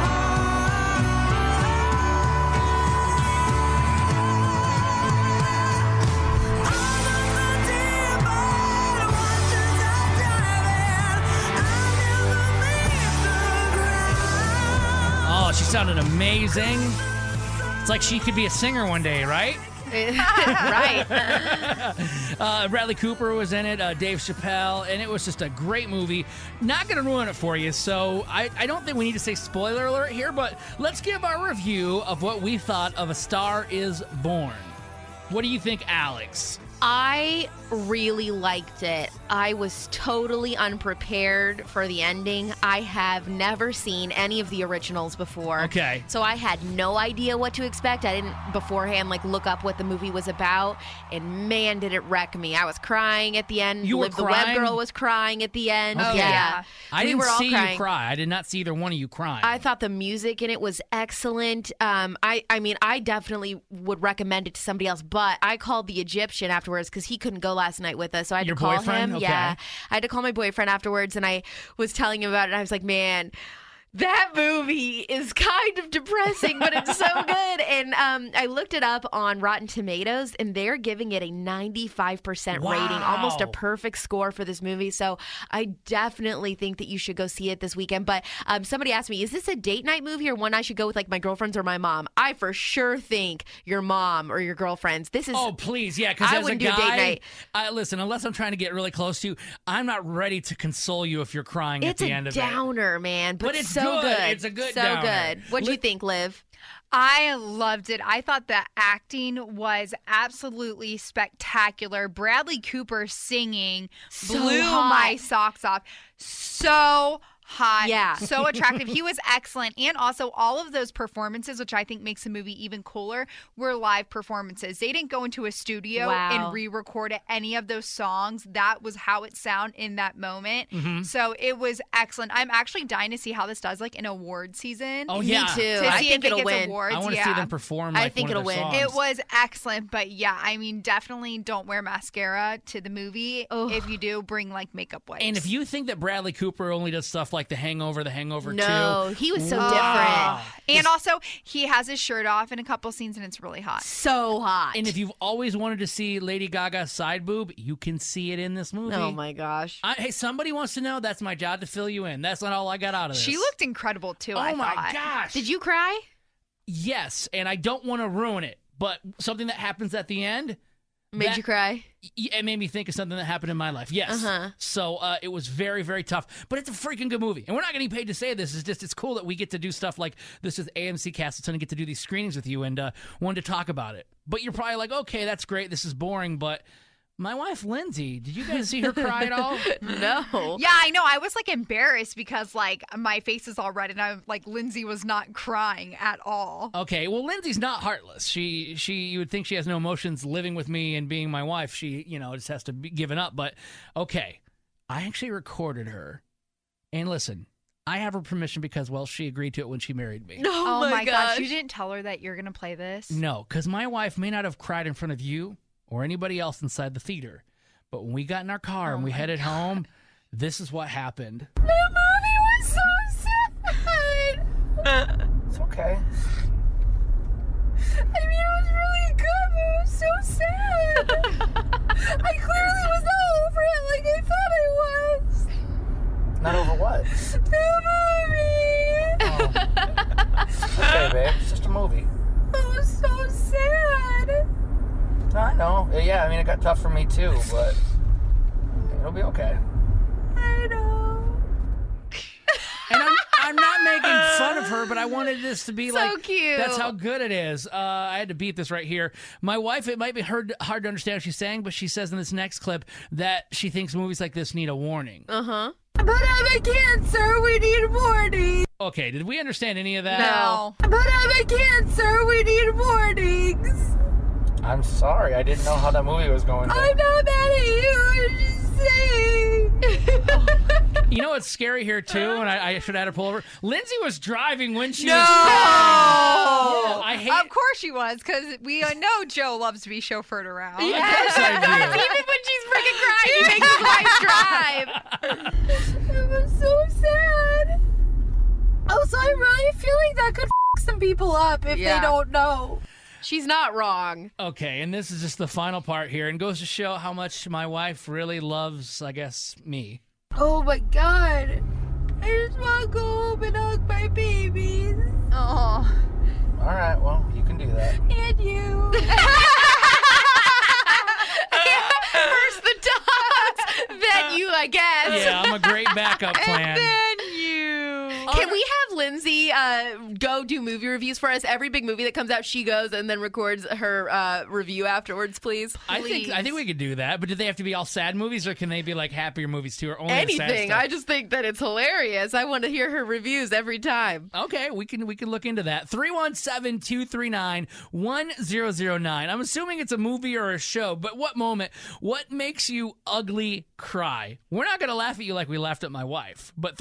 She sounded amazing. It's like she could be a singer one day, right? Right. Bradley Cooper was in it, Dave Chappelle, and it was just a great movie. Not going to ruin it for you, so I don't think we need to say spoiler alert here, but let's give our review of what we thought of A Star Is Born. What do you think, Alex? I really liked it. I was totally unprepared for the ending. I have never seen any of the originals before. Okay. So I had no idea what to expect. I didn't beforehand look up what the movie was about. And man, did it wreck me. I was crying at the end. You were Liv the Web crying? Girl was crying at the end. Okay. Yeah. I We didn't were all see crying. you cry. I did not see either one of you crying. I thought the music in it was excellent. I definitely would recommend it to somebody else, but I called the Egyptian afterwards because he couldn't go last night with us, so I had Your to call boyfriend? him. Okay. Yeah, I had to call my boyfriend afterwards, and I was telling him about it, and I was like, man, that movie is kind of depressing, but it's so good. And I looked it up on Rotten Tomatoes, and they're giving it a 95% rating, almost a perfect score for this movie. So I definitely think that you should go see it this weekend. But somebody asked me, is this a date night movie or one I should go with my girlfriends or my mom? I for sure think your mom or your girlfriends. This is please, yeah, because I as a wouldn't do guy, date night. Listen, unless I'm trying to get really close to you, I'm not ready to console you if you're crying at the end of It's a downer, man, but it's so good. good. It's a good so downer. good. What'd you think, Liv? I loved it. I thought the acting was absolutely spectacular. Bradley Cooper singing So blew hot. my socks off. So hot. Yeah. So attractive. He was excellent. And also all of those performances, which I think makes the movie even cooler, were live performances. They didn't go into a studio Wow. and re-record any of those songs. That was how it sounded in that moment. Mhm. So it was excellent. I'm actually dying to see how this does in award season. Oh, yeah. Me too. To I see think if it it'll gets win. awards. I want to yeah. see them perform I like think one of it'll their win. songs. It was excellent, but yeah, I mean, definitely don't wear mascara to the movie. If you do, bring makeup wipes. And if you think that Bradley Cooper only does stuff like The Hangover 2, No, he was so Wow. And also, he has his shirt off in a couple scenes, and it's really hot. So hot. And if you've always wanted to see Lady Gaga's side boob, you can see it in this movie. Oh my gosh. Hey, somebody wants to know. That's my job to fill you in. That's not all I got out of this. She looked incredible, too, I Oh my thought. gosh. Did you cry? Yes, and I don't want to ruin it, but something that happens at the end Made that- you cry? It made me think of something that happened in my life. Yes. Uh-huh. So it was very, very tough. But it's a freaking good movie. And we're not getting paid to say this. It's cool that we get to do stuff like this with AMC Castleton and get to do these screenings with you and wanted to talk about it. But you're probably like, okay, that's great. This is boring. But my wife, Lindsay, did you guys see her cry at all? No. Yeah, I know. I was embarrassed because my face is all red, and I'm Lindsay was not crying at all. Okay, well, Lindsay's not heartless. She you would think she has no emotions living with me and being my wife. She, just has to be given up. But okay, I actually recorded her. And listen, I have her permission because, well, she agreed to it when she married me. Oh my gosh. gosh. You didn't tell her that you're going to play this? No, because my wife may not have cried in front of you or anybody else inside the theater. But when we got in our car and we headed home, this is what happened. The movie was so sad. It's okay. I mean, it was really good, but it was so sad. I clearly was all over it like I thought I was. Not over what? The movie. Okay, babe. It's just a movie. It was so sad. No, I know. Yeah, I mean, it got tough for me too, but it'll be okay. I know. And I'm not making fun of her, but I wanted this to be So cute. That's how good it is. I had to beat this right here. My wife, it might be hard to understand what she's saying, but she says in this next clip that she thinks movies like this need a warning. Uh-huh. But I'm a cancer. We need warnings. Okay, did we understand any of that? No. But I'm a cancer. We need warnings. I'm sorry. I didn't know how that movie was going. I'm not mad at you. I'm just saying. You know what's scary here, too, and I should add a pullover? Lindsay was driving when she No. was crying. I hate Of course she was, because we know Joe loves to be chauffeured around. Of course I do. Even when she's freaking crying, he makes his wife drive. It was so sad. Also, I really feel like that could some people up if Yeah. they don't know. She's not wrong. Okay, and this is just the final part here, and goes to show how much my wife really loves, I guess, me. Oh my god. I just want to go home and hug my babies. Oh. All right, well, you can do that. And you. First the dogs, then you, I guess. Yeah, I'm a great backup plan. And then you. Can we have Lindsay Cindy go do movie reviews for us? Every big movie that comes out, she goes and then records her review afterwards, please. I think we could do that, but do they have to be all sad movies, or can they be like happier movies too, or only the sad Anything. stuff? I just think that it's hilarious. I want to hear her reviews every time. Okay, we can look into that. 317-239-1009. I'm assuming it's a movie or a show, but what moment? What makes you ugly cry? We're not going to laugh at you like we laughed at my wife, but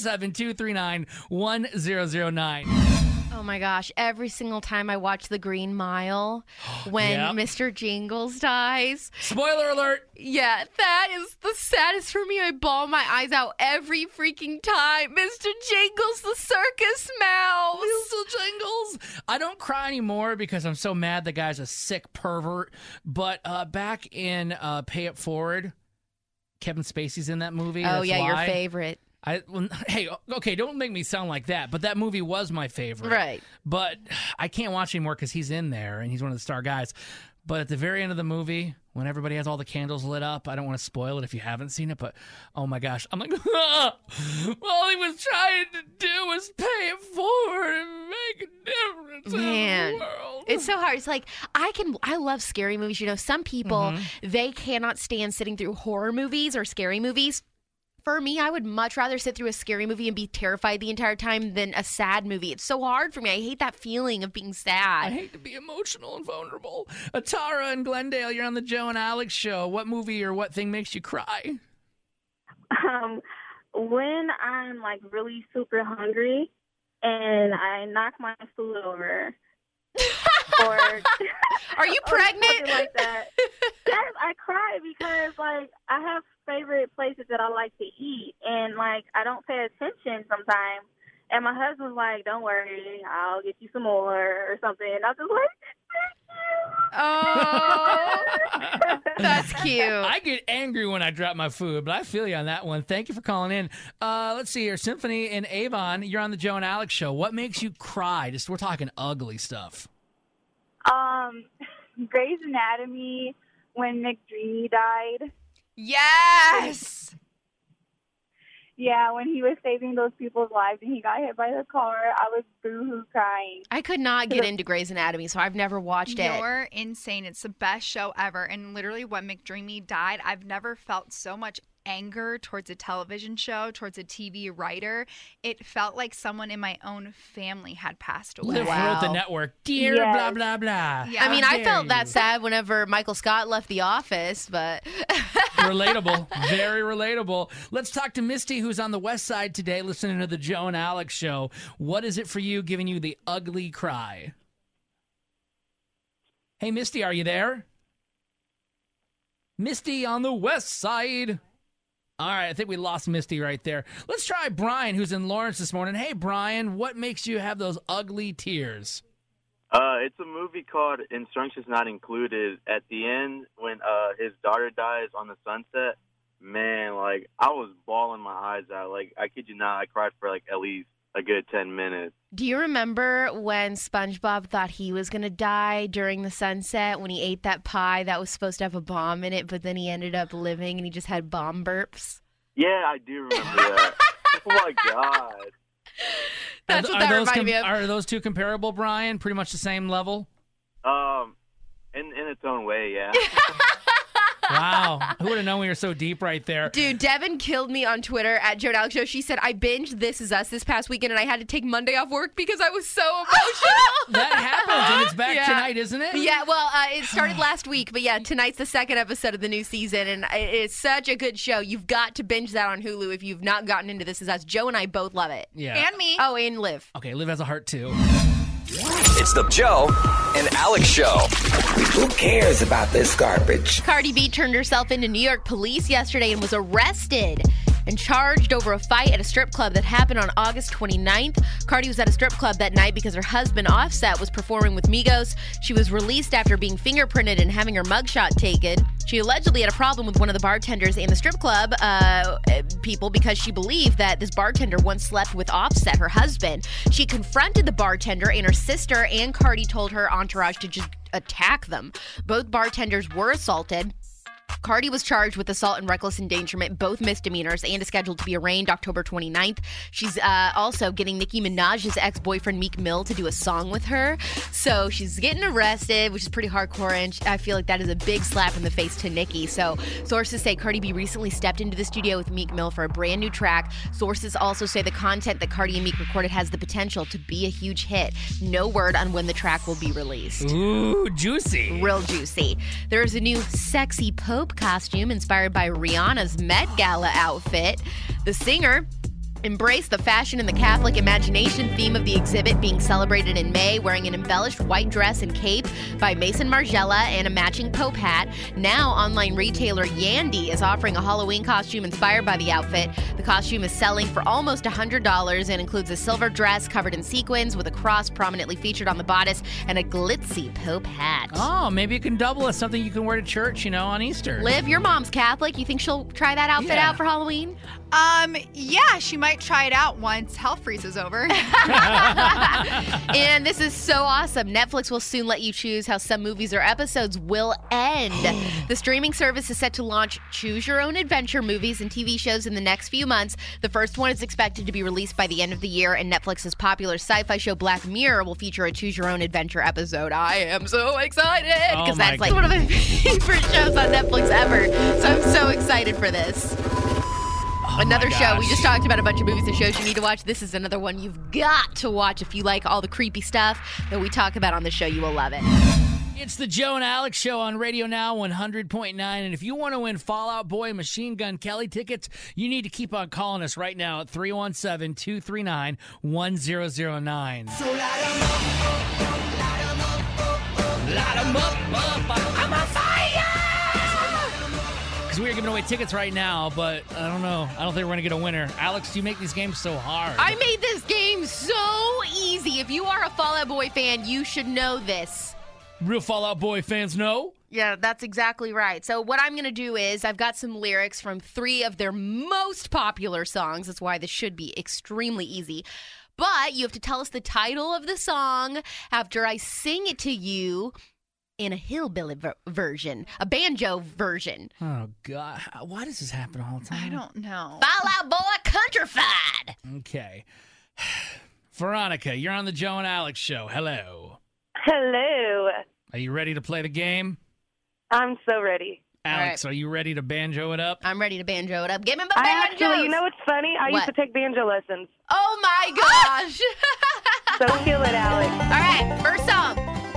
317-239-1009. Oh my gosh, every single time I watch The Green Mile when Yep. Mr. Jingles dies. Spoiler alert. Yeah, that is the saddest for me. I bawl my eyes out every freaking time. Mr. Jingles, the circus mouse. Mr. Jingles. I don't cry anymore because I'm so mad the guy's a sick pervert. But back in Pay It Forward, Kevin Spacey's in that movie. Oh, That's yeah, your why. favorite. Hey, okay, don't make me sound like that, but that movie was my favorite. Right. But I can't watch anymore because he's in there and he's one of the star guys. But at the very end of the movie, when everybody has all the candles lit up, I don't want to spoil it if you haven't seen it, but oh my gosh, I'm like, all he was trying to do was pay it forward and make a difference in Man, the world. it's so hard. It's like I love scary movies. You know, some people they cannot stand sitting through horror movies or scary movies. For me, I would much rather sit through a scary movie and be terrified the entire time than a sad movie. It's so hard for me. I hate that feeling of being sad. I hate to be emotional and vulnerable. Atara and Glendale, you're on the Joe and Alex show. What movie or what thing makes you cry? When I'm like really super hungry and I knock my food over. Or are you pregnant? Something like that. Yes, I cry because like I have favorite places that I like to eat, and like I don't pay attention sometimes. And my husband's like, "Don't worry, I'll get you some more or something." And I'm just like, "Oh, that's cute." I get angry when I drop my food, but I feel you on that one. Thank you for calling in. Let's see here, Symphony in Avon. You're on the Joe and Alex show. What makes you cry? We're talking ugly stuff. Grey's Anatomy when McDreamy died. Yes. Yeah, when he was saving those people's lives and he got hit by the car, I was boo-hoo crying. I could not get into Grey's Anatomy, so I've never watched it. You're insane. It's the best show ever. And literally when McDreamy died, I've never felt so much anger towards a television show, towards a TV writer. It felt like someone in my own family had passed away. Liv wrote the network. Dear blah, blah, blah. Yeah, I mean, I felt that sad whenever Michael Scott left The Office, but... Relatable. Very relatable. Let's talk to Misty, who's on the West Side today, listening to the Joe and Alex show. What is it for you giving you the ugly cry? Hey, Misty, are you there? Misty on the West Side. All right, I think we lost Misty right there. Let's try Brian, who's in Lawrence this morning. Hey, Brian, what makes you have those ugly tears? It's a movie called Instructions Not Included. At the end, when his daughter dies on the sunset, man, like, I was bawling my eyes out. Like, I kid you not, I cried for, like, at least a good 10 minutes. Do you remember when SpongeBob thought he was going to die during the sunset when he ate that pie that was supposed to have a bomb in it, but then he ended up living and he just had bomb burps? Yeah, I do remember that. Oh, my God. That's what that reminded me of. Are those two comparable, Brian? Pretty much the same level? In its own way, yeah. Wow. Who would have known we were so deep right there? Dude, Devin killed me on Twitter at Joe and Alex Show. She said, I binged This Is Us this past weekend, and I had to take Monday off work because I was so emotional. That happens, and it's back tonight, isn't it? Yeah, well, it started last week, but yeah, tonight's the second episode of the new season, and it's such a good show. You've got to binge that on Hulu if you've not gotten into This Is Us. Joe and I both love it. Yeah. And me. Oh, and Liv. Okay, Liv has a heart, too. It's the Joe and Alex show. Who cares about this garbage? Cardi B turned herself into New York police yesterday and was arrested and charged over a fight at a strip club that happened on August 29th. Cardi was at a strip club that night because her husband, Offset, was performing with Migos. She was released after being fingerprinted and having her mugshot taken. She allegedly had a problem with one of the bartenders in the strip club people because she believed that this bartender once slept with Offset, her husband. She confronted the bartender, and her sister and Cardi told her entourage to just attack them. Both bartenders were assaulted. Cardi was charged with assault and reckless endangerment, both misdemeanors, and is scheduled to be arraigned October 29th. She's also getting Nicki Minaj's ex-boyfriend Meek Mill to do a song with her. So she's getting arrested, which is pretty hardcore, and I feel like that is a big slap in the face to Nicki. So sources say Cardi B recently stepped into the studio with Meek Mill for a brand new track. Sources also say the content that Cardi and Meek recorded has the potential to be a huge hit. No word on when the track will be released. Ooh, juicy. Real juicy. There's a new sexy Pope costume inspired by Rihanna's Met Gala outfit. The singer embrace the fashion and the Catholic imagination theme of the exhibit being celebrated in May, wearing an embellished white dress and cape by Mason Margiela and a matching Pope hat. Now, online retailer Yandy is offering a Halloween costume inspired by the outfit. The costume is selling for almost $100 and includes a silver dress covered in sequins with a cross prominently featured on the bodice and a glitzy Pope hat. Oh, maybe it can double as something you can wear to church, on Easter. Liv, your mom's Catholic. You think she'll try that outfit out for Halloween? Yeah, she might try it out once hell freezes over. And this is so awesome. Netflix will soon let you choose how some movies or episodes will end. The streaming service is set to launch choose your own adventure movies and TV shows in the next few months. The first one is expected to be released by the end of the year, and Netflix's popular sci-fi show Black Mirror will feature a choose your own adventure episode. I am so excited because that's like one of my favorite shows on Netflix ever. So I'm so excited for this. Another show. We just talked about a bunch of movies and shows you need to watch. This is another one you've got to watch if you like all the creepy stuff that we talk about on the show. You will love it. It's the Joe and Alex Show on Radio Now 100.9. And if you want to win Fall Out Boy Machine Gun Kelly tickets, you need to keep on calling us right now at 317-239-1009. So light 'em up, I'm on fire! Because we are giving away tickets right now, but I don't know. I don't think we're going to get a winner. Alex, you make these games so hard. I made this game so easy. If you are a Fall Out Boy fan, you should know this. Real Fall Out Boy fans know? Yeah, that's exactly right. So what I'm going to do is I've got some lyrics from 3 of their most popular songs. That's why this should be extremely easy. But you have to tell us the title of the song after I sing it to you in a hillbilly version, a banjo version. Oh, God. Why does this happen all the time? I don't know. Fall Out Boy Countrified. Okay. Veronica, you're on the Joe and Alex Show. Hello. Hello. Are you ready to play the game? I'm so ready. Alex, are you ready to banjo it up? I'm ready to banjo it up. Give me my banjos. Actually, you know what's funny? I used What? to take banjo lessons. Oh, my gosh. So kill it, Alex. All right, first song.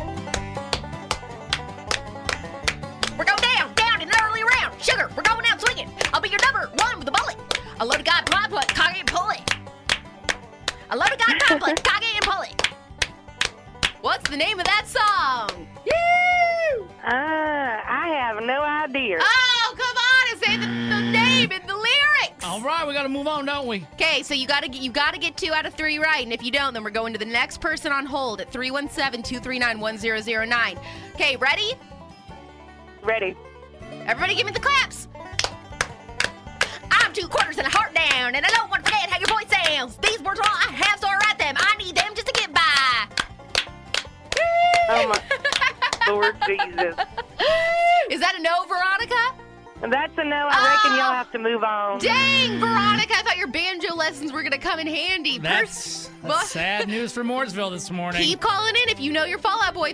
We're going down in an early round. Sugar, we're going out swinging. I'll be your number 1 with a bullet. A loaded guy, pop, cock it and pull it. A loaded guy, pop, cock it and pull it. What's the name of that song? Woo! I have no idea. Oh, come on and say the name and the lyrics. All right, we got to move on, don't we? Okay, so you gotta get 2 out of 3 right, and if you don't, then we're going to the next person on hold at 317-239-1009. Okay, ready? Ready. Everybody give me the claps. I'm 2 quarters and a heart down, and I don't want to forget how your voice sounds. These words are all I have, so I write them. I need them just to get by. Oh, my Lord Jesus. Is that a no, Veronica? That's a no. I reckon y'all have to move on. Dang, Veronica, I thought your banjo lessons were going to come in handy. That's sad news for Mooresville this morning. Keep calling in if you know your Fall Out Boy,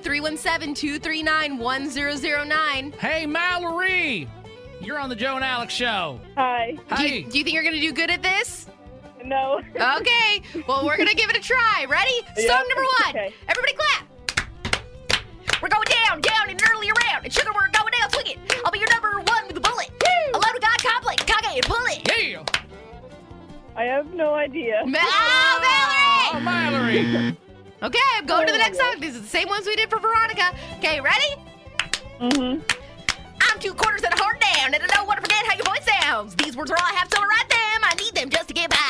317-239-1009. Hey, Mallory! You're on the Joe and Alex Show. Hi. Do you think you're going to do good at this? No. Okay. Well, we're going to give it a try. Ready? Yep. Song number 1. Okay. Everybody clap. We're going down in an early round. And sugar, we're going down swinging. I'll be your number 1 with a bullet. A load of God complex, cock it and pull it. Yeah. I have no idea. Mallory! Oh, Mallory. Okay, I'm going to the next song. These are the same ones we did for Veronica. Okay, ready? Mm-hmm. I'm 2 quarters and a heart down, and I don't want to forget how your voice sounds. These words are all I have, so I write them. I need them just to get by.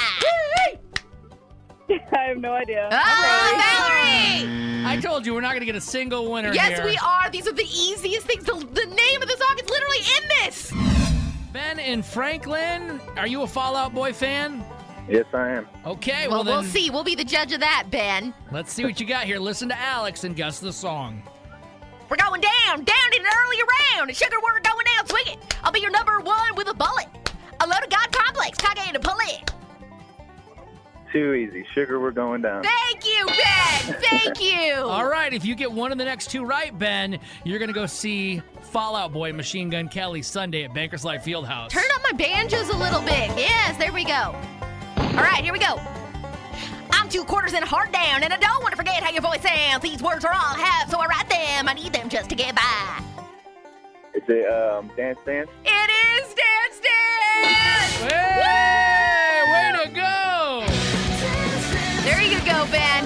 I have no idea. Oh, Mallory! I told you we're not going to get a single winner Yes, here. we are. These are the easiest things. The name of the song is literally in this. Ben in Franklin, are you a Fall Out Boy fan? Yes, I am. Okay, Well, then we'll see. We'll be the judge of that, Ben. let's see what you got here. Listen to Alex and guess the song. We're going down in an early round. And sugar, we're going down swinging. I'll I'll be your number one with a bullet. A load of God complex, Kage and a bullet. Too easy. Sugar, we're going down. Thank you, Ben. Thank you. All right, if you get one of the next two right, Ben, you're going to go see Fall Out Boy Machine Gun Kelly Sunday at Bankers Life Fieldhouse. Turn up my banjos a little bit. Yes, there we go. All right, here we go. I'm 2 quarters and a heart down, and I don't want to forget how your voice sounds. These words are all I have, so I write them. I need them just to get by. Is it Dance Dance? It is Dance Dance! Hey, way to go! There you go, Ben.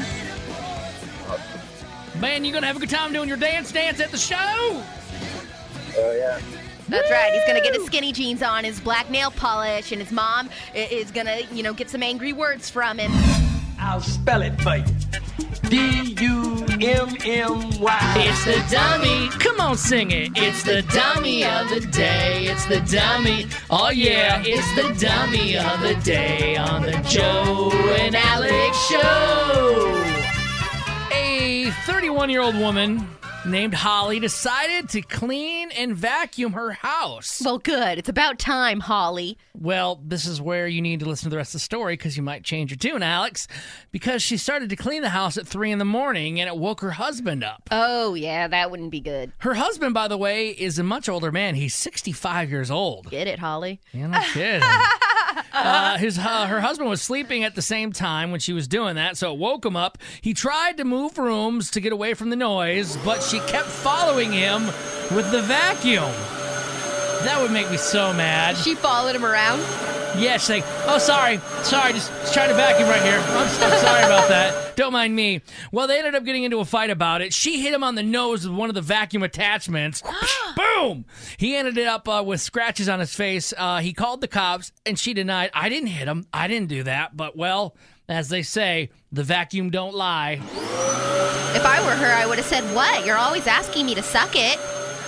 Ben, you going to have a good time doing your dance at the show? Oh, yeah. That's right. He's going to get his skinny jeans on, his black nail polish, and his mom is going to, get some angry words from him. I'll spell it for you. D-U-M-M-Y. It's the dummy. Come on, sing it. It's the dummy of the day. It's the dummy. Oh, yeah. It's the dummy of the day on the Joe and Alex Show. A 31-year-old woman named Holly decided to clean and vacuum her house. Well, good. It's about time, Holly. Well, this is where you need to listen to the rest of the story because you might change your tune, Alex. Because she started to clean the house at 3 a.m. and it woke her husband up. Oh, yeah, that wouldn't be good. Her husband, by the way, is a much older man. He's 65 years old. Get it, Holly? Yeah, no kidding. Her husband was sleeping at the same time when she was doing that, so it woke him up. He tried to move rooms to get away from the noise, but she kept following him with the vacuum. That would make me so mad. She followed him around? Yeah, she's like, oh, sorry, just trying to vacuum right here. I'm sorry about that. Don't mind me. Well, they ended up getting into a fight about it. She hit him on the nose with one of the vacuum attachments. Boom! He ended up with scratches on his face. He called the cops, and she denied, I didn't hit him. I didn't do that. But, well, as they say, the vacuum don't lie. If I were her, I would have said, what? You're always asking me to suck it.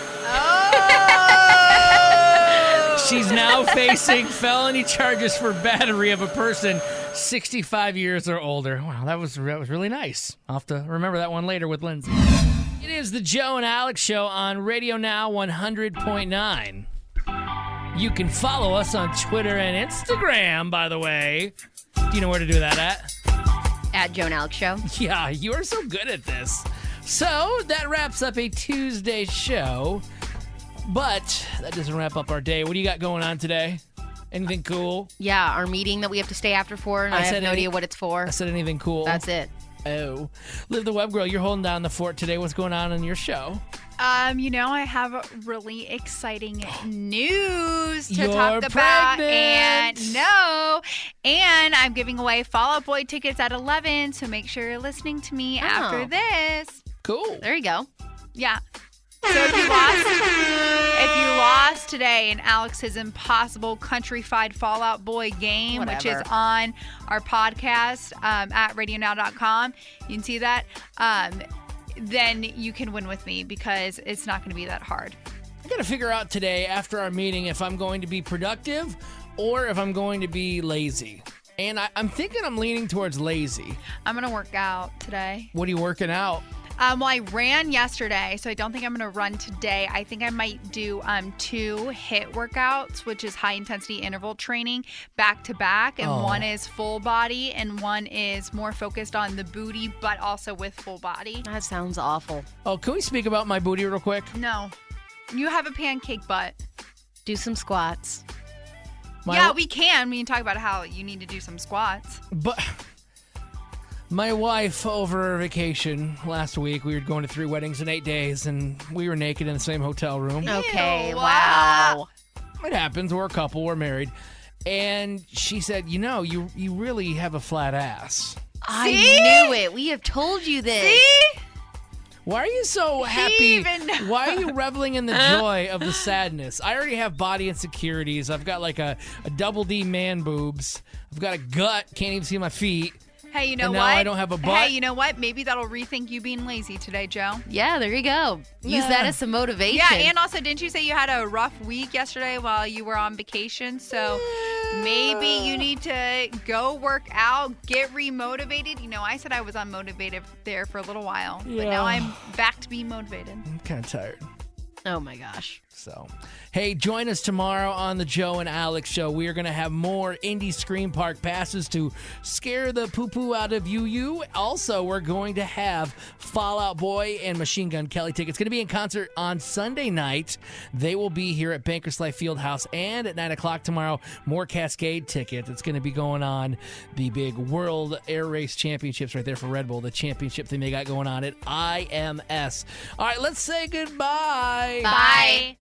She's now facing felony charges for battery of a person 65 years or older. Wow, that was really nice. I'll have to remember that one later with Lindsay. It is the Joe and Alex Show on Radio Now 100.9. You can follow us on Twitter and Instagram, by the way. Do you know where to do that at? At Joe and Alex Show. Yeah, you are so good at this. So that wraps up a Tuesday show. But that doesn't wrap up our day. What do you got going on today? Anything cool? Yeah, our meeting that we have to stay after for, and I have no idea what it's for. I said anything cool? That's it. Oh. Liv the Web Girl, you're holding down the fort today. What's going on in your show? I have really exciting news to You're talk about. pregnant. And I'm giving away Fall Out Boy tickets at 11, so make sure you're listening to me after this. Cool. There you go. Yeah. So if you lost today in Alex's impossible countrified Fall Out Boy game, which is on our podcast at radionow.com, you can see that, then you can win with me because it's not going to be that hard. I got to figure out today after our meeting if I'm going to be productive or if I'm going to be lazy. And I'm thinking I'm leaning towards lazy. I'm going to work out today. What are you working out? Well, I ran yesterday, so I don't think I'm going to run today. I think I might do 2 HIIT workouts, which is high-intensity interval training, back to back. And one is full body, and one is more focused on the booty, but also with full body. That sounds awful. Oh, can we speak about my booty real quick? No. You have a pancake butt. Do some squats. Yeah, we can. We can talk about how you need to do some squats. But my wife, over vacation last week, we were going to 3 weddings in 8 days, and we were naked in the same hotel room. Okay, wow. It happens. We're a couple. We're married. And she said, you really have a flat ass. I knew it. We have told you this. See? Why are you so happy? Why are you reveling in the joy of the sadness? I already have body insecurities. I've got like a double D man boobs. I've got a gut. Can't even see my feet. Hey, you know and what? Now I don't have a butt. Hey, you know what? Maybe that'll rethink you being lazy today, Joe. Yeah, there you go. Use that as some motivation. Yeah, and also, didn't you say you had a rough week yesterday while you were on vacation? So maybe you need to go work out, get remotivated. I said I was unmotivated there for a little while, but now I'm back to being motivated. I'm kind of tired. Oh, my gosh. So, Hey, join us tomorrow on the Joe and Alex Show. We are going to have more Indy Scream Park passes to scare the poo-poo out of you. Also, we're going to have Fall Out Boy and Machine Gun Kelly tickets. Going to be in concert on Sunday night. They will be here at Bankers Life Fieldhouse, and at 9 o'clock tomorrow, more Cascade tickets. It's going to be going on the big World Air Race Championships right there for Red Bull, the championship thing they got going on at IMS. All right, let's say goodbye. Bye.